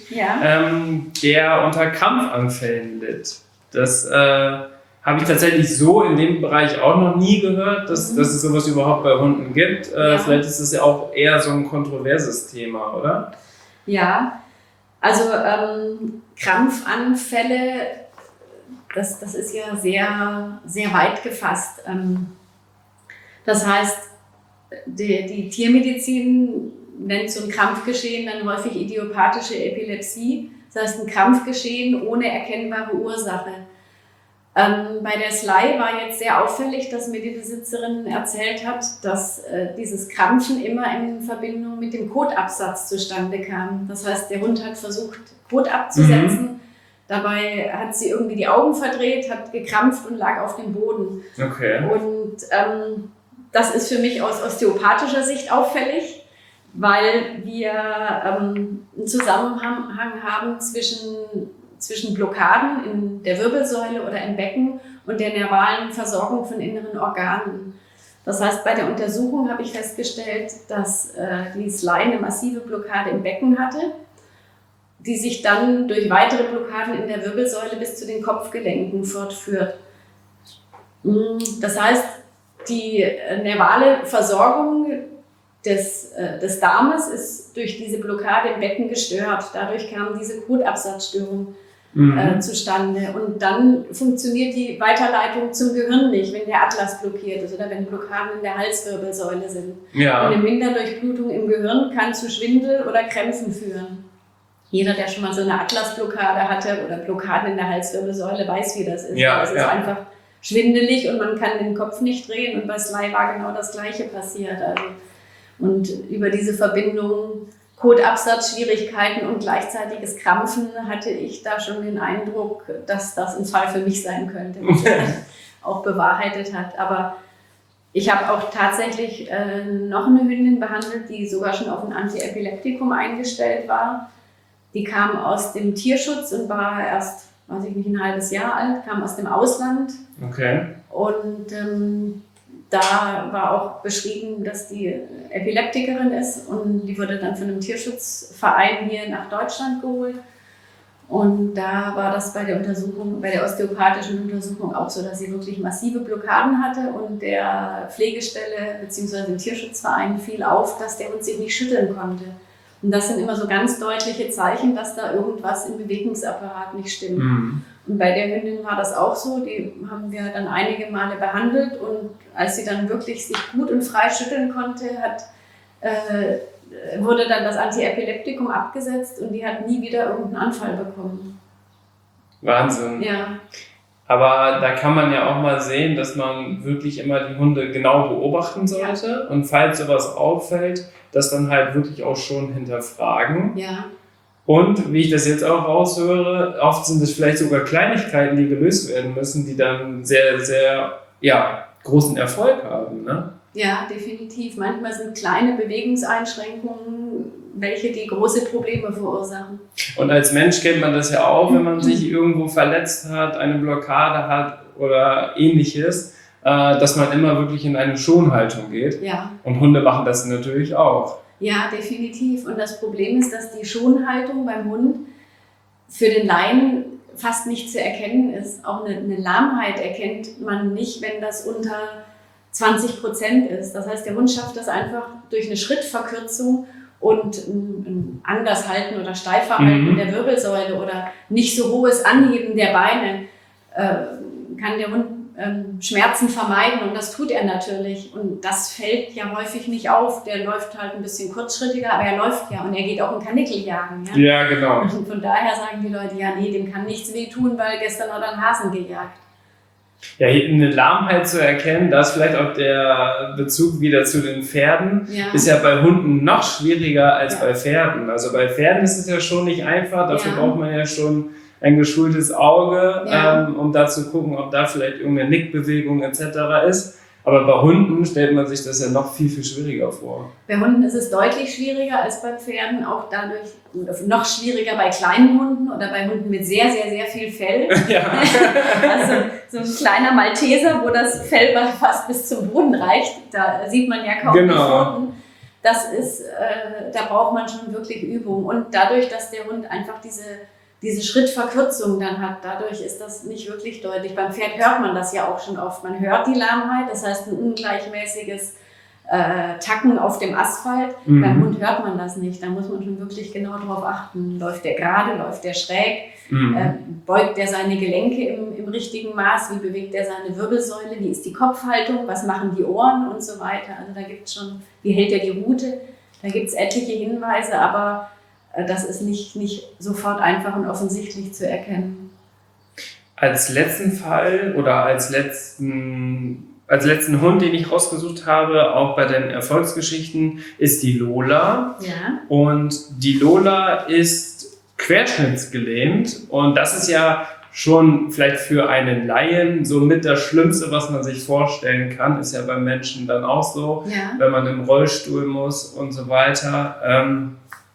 [SPEAKER 1] der unter Krampfanfällen litt. Das habe ich tatsächlich so in dem Bereich auch noch nie gehört, dass es sowas überhaupt bei Hunden gibt. Vielleicht ist es ja auch eher so ein kontroverses Thema, oder?
[SPEAKER 2] Ja, also Krampfanfälle, das ist ja sehr, sehr weit gefasst. Das heißt, die Tiermedizin nennt so ein Krampfgeschehen dann häufig idiopathische Epilepsie. Das heißt, ein Krampfgeschehen ohne erkennbare Ursache. Bei der Sly war jetzt sehr auffällig, dass mir die Besitzerin erzählt hat, dass dieses Krampfen immer in Verbindung mit dem Kotabsatz zustande kam. Das heißt, der Hund hat versucht, Kot abzusetzen. Dabei hat sie irgendwie die Augen verdreht, hat gekrampft und lag auf dem Boden.
[SPEAKER 1] Okay.
[SPEAKER 2] Und das ist für mich aus osteopathischer Sicht auffällig, weil wir einen Zusammenhang haben zwischen Blockaden in der Wirbelsäule oder im Becken und der nervalen Versorgung von inneren Organen. Das heißt, bei der Untersuchung habe ich festgestellt, dass die Sly eine massive Blockade im Becken hatte. die sich dann durch weitere Blockaden in der Wirbelsäule bis zu den Kopfgelenken fortführt. Das heißt, die nervale Versorgung des Darmes ist durch diese Blockade im Becken gestört. Dadurch kam diese Kotabsatzstörung zustande. Und dann funktioniert die Weiterleitung zum Gehirn nicht, wenn der Atlas blockiert ist oder wenn Blockaden in der Halswirbelsäule sind. Ja. Und eine Minderdurchblutung im Gehirn kann zu Schwindel oder Krämpfen führen. Jeder, der schon mal so eine Atlasblockade hatte oder Blockaden in der Halswirbelsäule, weiß, wie das ist. Ja, es ist einfach schwindelig und man kann den Kopf nicht drehen. Und bei Sly war genau das Gleiche passiert. Also, und über diese Verbindung Kotabsatzschwierigkeiten und gleichzeitiges Krampfen hatte ich da schon den Eindruck, dass das ein Fall für mich sein könnte, was sich auch bewahrheitet hat. Aber ich habe auch tatsächlich noch eine Hündin behandelt, die sogar schon auf ein Antiepileptikum eingestellt war. Die kam aus dem Tierschutz und war erst, weiß ich nicht, ein halbes Jahr alt, kam aus dem Ausland.
[SPEAKER 1] Okay.
[SPEAKER 2] Und da war auch beschrieben, dass die Epileptikerin ist und die wurde dann von einem Tierschutzverein hier nach Deutschland geholt. Und da war das bei der Untersuchung, bei der osteopathischen Untersuchung auch so, dass sie wirklich massive Blockaden hatte und der Pflegestelle bzw. dem Tierschutzverein fiel auf, dass der Hund sich nicht schütteln konnte. Und das sind immer so ganz deutliche Zeichen, dass da irgendwas im Bewegungsapparat nicht stimmt. Mhm. Und bei der Hündin war das auch so, die haben wir dann einige Male behandelt und als sie dann wirklich sich gut und frei schütteln konnte, wurde dann das Antiepileptikum abgesetzt und die hat nie wieder irgendeinen Anfall bekommen.
[SPEAKER 1] Wahnsinn.
[SPEAKER 2] Ja.
[SPEAKER 1] Aber da kann man ja auch mal sehen, dass man wirklich immer die Hunde genau beobachten sollte. Ja. Und falls sowas auffällt, das dann halt wirklich auch schon hinterfragen.
[SPEAKER 2] Ja.
[SPEAKER 1] Und wie ich das jetzt auch raushöre, oft sind es vielleicht sogar Kleinigkeiten, die gelöst werden müssen, die dann sehr, sehr großen Erfolg haben. Ne?
[SPEAKER 2] Ja, definitiv. Manchmal sind kleine Bewegungseinschränkungen, welche die große Probleme verursachen.
[SPEAKER 1] Und als Mensch kennt man das ja auch, wenn man sich irgendwo verletzt hat, eine Blockade hat oder ähnliches, dass man immer wirklich in eine Schonhaltung geht.
[SPEAKER 2] Ja.
[SPEAKER 1] Und Hunde machen das natürlich auch.
[SPEAKER 2] Ja, definitiv. Und das Problem ist, dass die Schonhaltung beim Hund für den Laien fast nicht zu erkennen ist. Auch eine Lahmheit erkennt man nicht, wenn das unter 20% ist. Das heißt, der Hund schafft das einfach durch eine Schrittverkürzung und ein Andershalten oder Steifverhalten der Wirbelsäule oder nicht so hohes Anheben der Beine kann der Hund Schmerzen vermeiden und das tut er natürlich und das fällt ja häufig nicht auf. Der läuft halt ein bisschen kurzschrittiger, aber er läuft ja und er geht auch in Kanickeljagen. Ja?
[SPEAKER 1] Ja, genau.
[SPEAKER 2] Und von daher sagen die Leute, ja nee, dem kann nichts wehtun, weil gestern hat er einen Hasen gejagt.
[SPEAKER 1] Ja, eine Lahmheit zu erkennen, da ist vielleicht auch der Bezug wieder zu den Pferden, ist ja bei Hunden noch schwieriger als bei Pferden. Also bei Pferden ist es ja schon nicht einfach, dafür braucht man ja schon ein geschultes Auge, um da zu gucken, ob da vielleicht irgendeine Nickbewegung etc. ist. Aber bei Hunden stellt man sich das ja noch viel, viel schwieriger vor.
[SPEAKER 2] Bei Hunden ist es deutlich schwieriger als bei Pferden, auch dadurch noch schwieriger bei kleinen Hunden oder bei Hunden mit sehr, sehr, sehr viel Fell. Ja. Also so ein kleiner Malteser, wo das Fell fast bis zum Boden reicht, da sieht man ja kaum die Pfoten. Das ist, da braucht man schon wirklich Übung. Und dadurch, dass der Hund einfach diese Schrittverkürzung dann hat, dadurch ist das nicht wirklich deutlich. Beim Pferd hört man das ja auch schon oft. Man hört die Lahmheit, das heißt ein ungleichmäßiges Tacken auf dem Asphalt. Beim Hund hört man das nicht. Da muss man schon wirklich genau drauf achten. Läuft der gerade, läuft der schräg? Beugt der seine Gelenke im richtigen Maß? Wie bewegt er seine Wirbelsäule? Wie ist die Kopfhaltung? Was machen die Ohren und so weiter? Also da gibt es schon, wie hält er die Rute? Da gibt es etliche Hinweise, aber das ist nicht sofort einfach und offensichtlich zu erkennen.
[SPEAKER 1] Als letzten Fall oder als letzten Hund, den ich rausgesucht habe, auch bei den Erfolgsgeschichten, ist die Lola.
[SPEAKER 2] Ja.
[SPEAKER 1] Und die Lola ist querschnittsgelähmt und das ist ja schon vielleicht für einen Laien so mit das Schlimmste, was man sich vorstellen kann, ist ja beim Menschen dann auch so, wenn man im Rollstuhl muss und so weiter.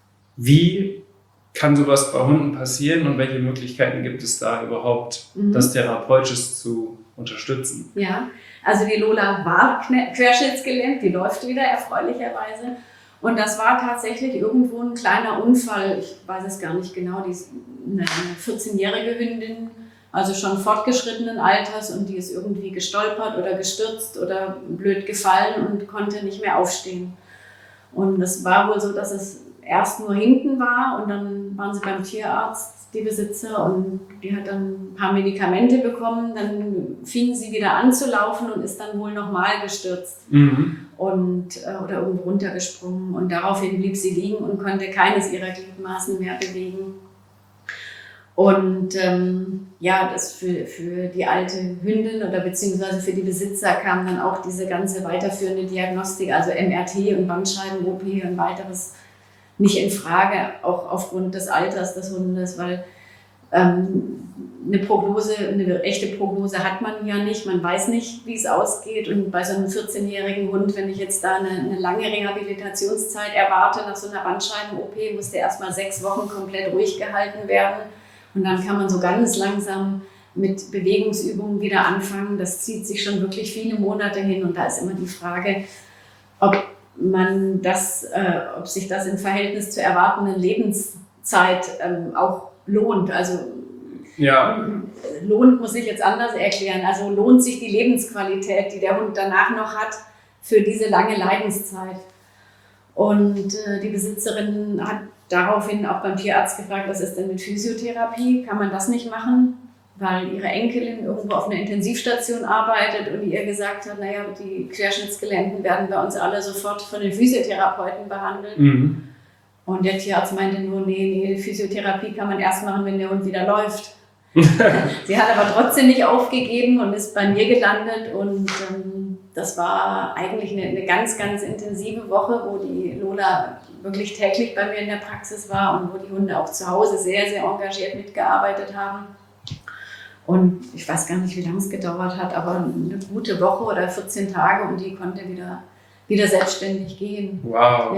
[SPEAKER 1] Wie kann sowas bei Hunden passieren und welche Möglichkeiten gibt es da überhaupt, das therapeutisch zu unterstützen?
[SPEAKER 2] Ja, also die Lola war querschnittsgelähmt, die läuft wieder erfreulicherweise Und das war tatsächlich irgendwo ein kleiner Unfall. Ich weiß es gar nicht genau. Die ist eine 14-jährige Hündin, also schon fortgeschrittenen Alters, und die ist irgendwie gestolpert oder gestürzt oder blöd gefallen und konnte nicht mehr aufstehen. Und es war wohl so, dass es erst nur hinten war und dann waren sie beim Tierarzt, die Besitzer, und die hat dann ein paar Medikamente bekommen. Dann fing sie wieder an zu laufen und ist dann wohl nochmal gestürzt oder irgendwo runtergesprungen. Und daraufhin blieb sie liegen und konnte keines ihrer Gliedmaßen mehr bewegen. Und das für die alte Hündin oder beziehungsweise für die Besitzer kam dann auch diese ganze weiterführende Diagnostik, also MRT und Bandscheiben-OP und weiteres, nicht in Frage, auch aufgrund des Alters des Hundes, weil eine echte Prognose hat man ja nicht, man weiß nicht, wie es ausgeht, und bei so einem 14-jährigen Hund, wenn ich jetzt da eine lange Rehabilitationszeit erwarte, nach so einer Bandscheiben-OP muss der erstmal 6 Wochen komplett ruhig gehalten werden, und dann kann man so ganz langsam mit Bewegungsübungen wieder anfangen. Das zieht sich schon wirklich viele Monate hin, und da ist immer die Frage, ob sich das im Verhältnis zur erwartenden Lebenszeit auch lohnt. Also lohnt muss ich jetzt anders erklären. Also lohnt sich die Lebensqualität, die der Hund danach noch hat, für diese lange Leidenszeit. Und die Besitzerin hat daraufhin auch beim Tierarzt gefragt, was ist denn mit Physiotherapie? Kann man das nicht machen? Weil ihre Enkelin irgendwo auf einer Intensivstation arbeitet und die ihr gesagt hat, naja, die Querschnittsgelähmten werden bei uns alle sofort von den Physiotherapeuten behandelt. Und der Tierarzt meinte nur, nee, Physiotherapie kann man erst machen, wenn der Hund wieder läuft. Sie hat aber trotzdem nicht aufgegeben und ist bei mir gelandet, und das war eigentlich eine ganz, ganz intensive Woche, wo die Lola wirklich täglich bei mir in der Praxis war und wo die Hunde auch zu Hause sehr, sehr engagiert mitgearbeitet haben. Und ich weiß gar nicht, wie lange es gedauert hat, aber eine gute Woche oder 14 Tage, und die konnte wieder selbstständig gehen.
[SPEAKER 1] Wow.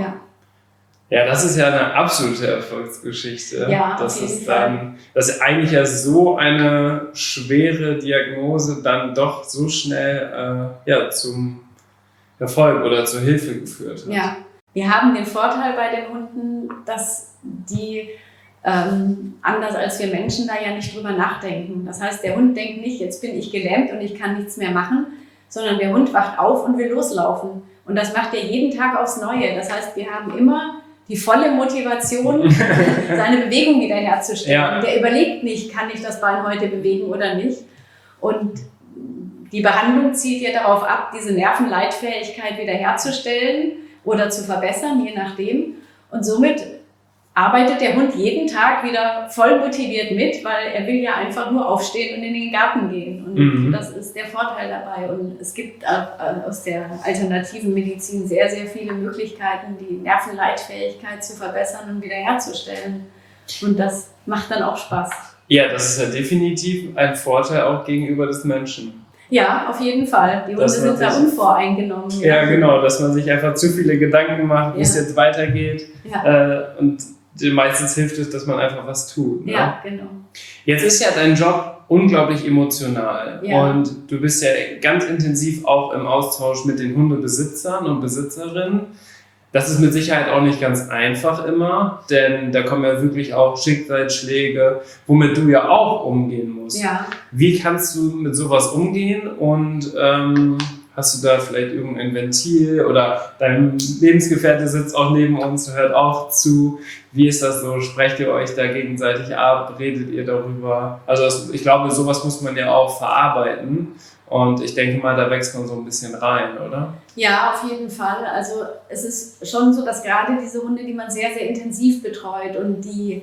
[SPEAKER 1] Ja, das ist ja eine absolute Erfolgsgeschichte.
[SPEAKER 2] Ja,
[SPEAKER 1] dass eigentlich ja so eine schwere Diagnose dann doch so schnell zum Erfolg oder zur Hilfe geführt hat.
[SPEAKER 2] Ja, wir haben den Vorteil bei den Hunden, dass die anders als wir Menschen da ja nicht drüber nachdenken. Das heißt, der Hund denkt nicht, jetzt bin ich gelähmt und ich kann nichts mehr machen, sondern der Hund wacht auf und will loslaufen. Und das macht er jeden Tag aufs Neue. Das heißt, wir haben immer die volle Motivation, seine Bewegung wiederherzustellen. Ja. Und der überlegt nicht, kann ich das Bein heute bewegen oder nicht. Und die Behandlung zielt ja darauf ab, diese Nervenleitfähigkeit wiederherzustellen oder zu verbessern, je nachdem. Und somit arbeitet der Hund jeden Tag wieder voll motiviert mit, weil er will ja einfach nur aufstehen und in den Garten gehen. Und das ist der Vorteil dabei. Und es gibt aus der alternativen Medizin sehr, sehr viele Möglichkeiten, die Nervenleitfähigkeit zu verbessern und wiederherzustellen. Und das macht dann auch Spaß.
[SPEAKER 1] Ja, das ist ja definitiv ein Vorteil auch gegenüber des Menschen.
[SPEAKER 2] Ja, auf jeden Fall. Die Hunde sind da unvoreingenommen.
[SPEAKER 1] Ja, genau, dass man sich einfach zu viele Gedanken macht, wie es jetzt weitergeht. Ja. Und meistens hilft es, dass man einfach was tut. Ne?
[SPEAKER 2] Ja, genau.
[SPEAKER 1] Jetzt ist ja dein Job unglaublich emotional.
[SPEAKER 2] Ja.
[SPEAKER 1] Und du bist ja ganz intensiv auch im Austausch mit den Hundebesitzern und Besitzerinnen. Das ist mit Sicherheit auch nicht ganz einfach immer, denn da kommen ja wirklich auch Schicksalsschläge, womit du ja auch umgehen musst.
[SPEAKER 2] Ja.
[SPEAKER 1] Wie kannst du mit sowas umgehen, und hast du da vielleicht irgendein Ventil, oder dein Lebensgefährte sitzt auch neben uns, hört auch zu? Wie ist das so? Sprecht ihr euch da gegenseitig ab? Redet ihr darüber? Also ich glaube, sowas muss man ja auch verarbeiten. Und ich denke mal, da wächst man so ein bisschen rein, oder?
[SPEAKER 2] Ja, auf jeden Fall. Also es ist schon so, dass gerade diese Hunde, die man sehr, sehr intensiv betreut und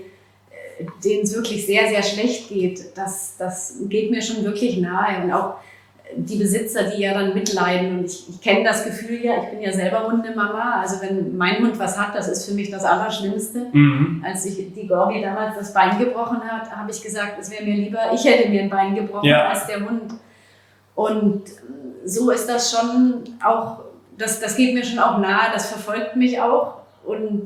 [SPEAKER 2] denen es wirklich sehr, sehr schlecht geht, das geht mir schon wirklich nahe. Und auch die Besitzer, die ja dann mitleiden. Und ich kenne das Gefühl ja, ich bin ja selber Hundemama. Also wenn mein Hund was hat, das ist für mich das Allerschlimmste. Als die Gorgi damals das Bein gebrochen hat, habe ich gesagt, es wäre mir lieber, ich hätte mir ein Bein gebrochen als der Hund. Und so ist das schon auch, das geht mir schon auch nahe, das verfolgt mich auch. Und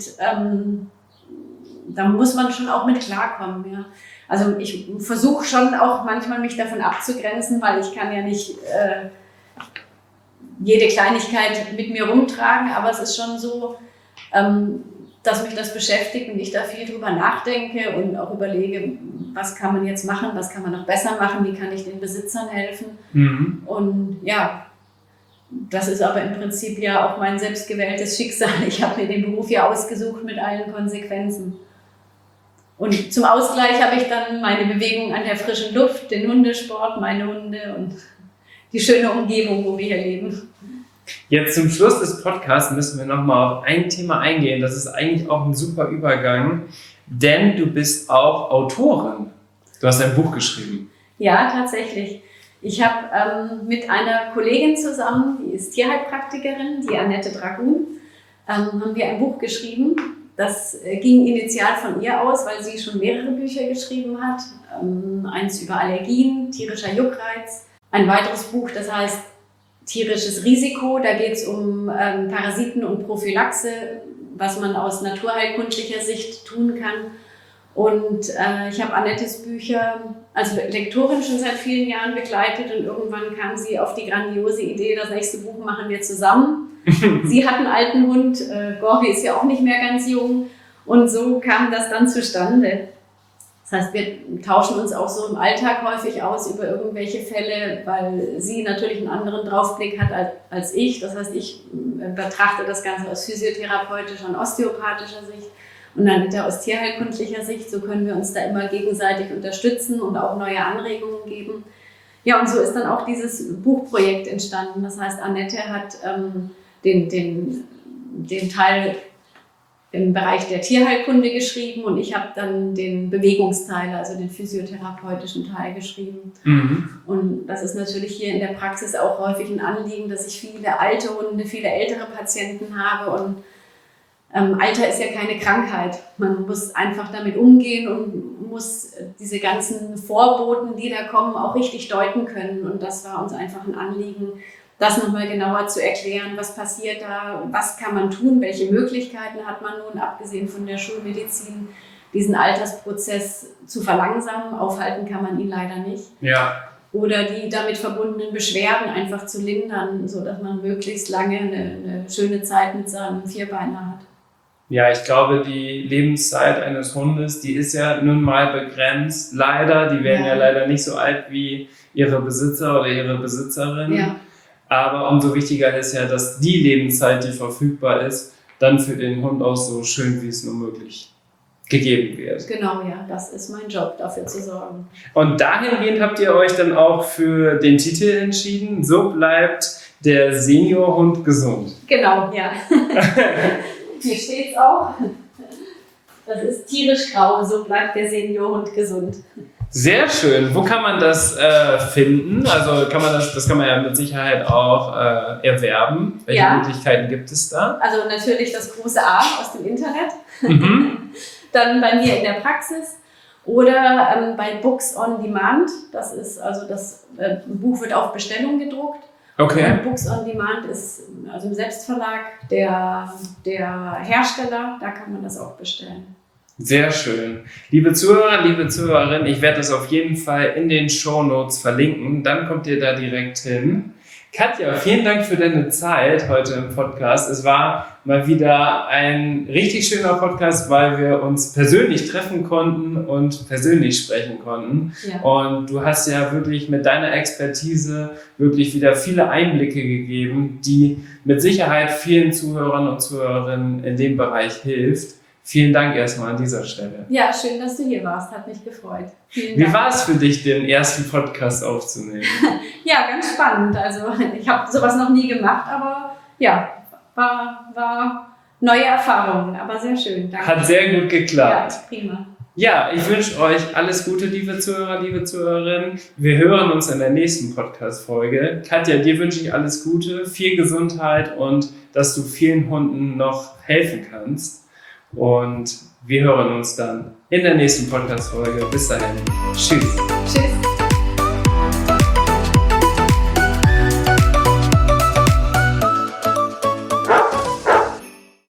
[SPEAKER 2] da muss man schon auch mit klarkommen. Ja. Also ich versuche schon auch manchmal mich davon abzugrenzen, weil ich kann ja nicht jede Kleinigkeit mit mir rumtragen, aber es ist schon so, dass mich das beschäftigt und ich da viel drüber nachdenke und auch überlege, was kann man jetzt machen, was kann man noch besser machen, wie kann ich den Besitzern helfen. Und ja, das ist aber im Prinzip ja auch mein selbstgewähltes Schicksal. Ich habe mir den Beruf ja ausgesucht mit allen Konsequenzen. Und zum Ausgleich habe ich dann meine Bewegung an der frischen Luft, den Hundesport, meine Hunde und die schöne Umgebung, wo wir hier leben.
[SPEAKER 1] Jetzt zum Schluss des Podcasts müssen wir nochmal auf ein Thema eingehen. Das ist eigentlich auch ein super Übergang, denn du bist auch Autorin. Du hast ein Buch geschrieben.
[SPEAKER 2] Ja, tatsächlich. Ich habe mit einer Kollegin zusammen, die ist Tierheilpraktikerin, die Annette Dragun, haben wir ein Buch geschrieben. Das ging initial von ihr aus, weil sie schon mehrere Bücher geschrieben hat. Eins über Allergien, tierischer Juckreiz. Ein weiteres Buch, das heißt Tierisches Risiko. Da geht es um Parasiten und Prophylaxe, was man aus naturheilkundlicher Sicht tun kann. Und ich habe Annettes Bücher als Lektorin schon seit vielen Jahren begleitet und irgendwann kam sie auf die grandiose Idee, das nächste Buch machen wir zusammen. Sie hat einen alten Hund, Gorgi ist ja auch nicht mehr ganz jung und so kam das dann zustande. Das heißt, wir tauschen uns auch so im Alltag häufig aus über irgendwelche Fälle, weil sie natürlich einen anderen Draufblick hat als ich. Das heißt, ich betrachte das Ganze aus physiotherapeutischer und osteopathischer Sicht und dann wieder aus tierheilkundlicher Sicht. So können wir uns da immer gegenseitig unterstützen und auch neue Anregungen geben. Ja, und so ist dann auch dieses Buchprojekt entstanden. Das heißt, Annette hat den Teil im Bereich der Tierheilkunde geschrieben und ich habe dann den Bewegungsteil, also den physiotherapeutischen Teil geschrieben. Und das ist natürlich hier in der Praxis auch häufig ein Anliegen, dass ich viele alte Hunde, viele ältere Patienten habe und Alter ist ja keine Krankheit. Man muss einfach damit umgehen und muss diese ganzen Vorboten, die da kommen, auch richtig deuten können. Und das war uns einfach ein Anliegen, das nochmal genauer zu erklären, was passiert da, was kann man tun, welche Möglichkeiten hat man nun, abgesehen von der Schulmedizin, diesen Altersprozess zu verlangsamen. Aufhalten kann man ihn leider nicht.
[SPEAKER 1] Ja.
[SPEAKER 2] Oder die damit verbundenen Beschwerden einfach zu lindern, sodass man möglichst lange eine schöne Zeit mit seinem Vierbeiner hat.
[SPEAKER 1] Ja, ich glaube, die Lebenszeit eines Hundes, die ist ja nun mal begrenzt. Leider, die werden ja leider nicht so alt wie ihre Besitzer oder ihre Besitzerin.
[SPEAKER 2] Ja.
[SPEAKER 1] Aber umso wichtiger ist ja, dass die Lebenszeit, die verfügbar ist, dann für den Hund auch so schön wie es nur möglich gegeben wird.
[SPEAKER 2] Genau, ja, das ist mein Job, dafür zu sorgen.
[SPEAKER 1] Und dahingehend habt ihr euch dann auch für den Titel entschieden, so bleibt der Seniorhund gesund.
[SPEAKER 2] Genau, ja. Hier steht es auch. Das ist tierisch grau, so bleibt der Seniorhund gesund.
[SPEAKER 1] Sehr schön. Wo kann man das finden? Also das kann man ja mit Sicherheit auch erwerben. Welche Möglichkeiten gibt es da?
[SPEAKER 2] Also natürlich das große A aus dem Internet. Dann bei mir in der Praxis oder bei Books on Demand. Das ist also das Buch wird auf Bestellung gedruckt.
[SPEAKER 1] Okay.
[SPEAKER 2] Und Books on Demand ist also im Selbstverlag der Hersteller. Da kann man das auch bestellen.
[SPEAKER 1] Sehr schön. Liebe Zuhörer, liebe Zuhörerinnen, ich werde das auf jeden Fall in den Shownotes verlinken. Dann kommt ihr da direkt hin. Katja, vielen Dank für deine Zeit heute im Podcast. Es war mal wieder ein richtig schöner Podcast, weil wir uns persönlich treffen konnten und persönlich sprechen konnten.
[SPEAKER 2] Ja.
[SPEAKER 1] Und du hast ja wirklich mit deiner Expertise wirklich wieder viele Einblicke gegeben, die mit Sicherheit vielen Zuhörern und Zuhörerinnen in dem Bereich hilft. Vielen Dank erstmal an dieser Stelle.
[SPEAKER 2] Ja, schön, dass du hier warst. Hat mich gefreut. Vielen Dank.
[SPEAKER 1] Wie war es für dich, den ersten Podcast aufzunehmen?
[SPEAKER 2] Ja, ganz spannend. Also ich habe sowas noch nie gemacht, aber ja, war neue Erfahrungen, aber sehr schön. Danke.
[SPEAKER 1] Hat sehr gut geklappt.
[SPEAKER 2] Ja, prima.
[SPEAKER 1] Ja, ich wünsche euch alles Gute, liebe Zuhörer, liebe Zuhörerinnen. Wir hören uns in der nächsten Podcast-Folge. Katja, dir wünsche ich alles Gute, viel Gesundheit und dass du vielen Hunden noch helfen kannst. Und wir hören uns dann in der nächsten Podcast-Folge. Bis dahin. Tschüss.
[SPEAKER 2] Tschüss.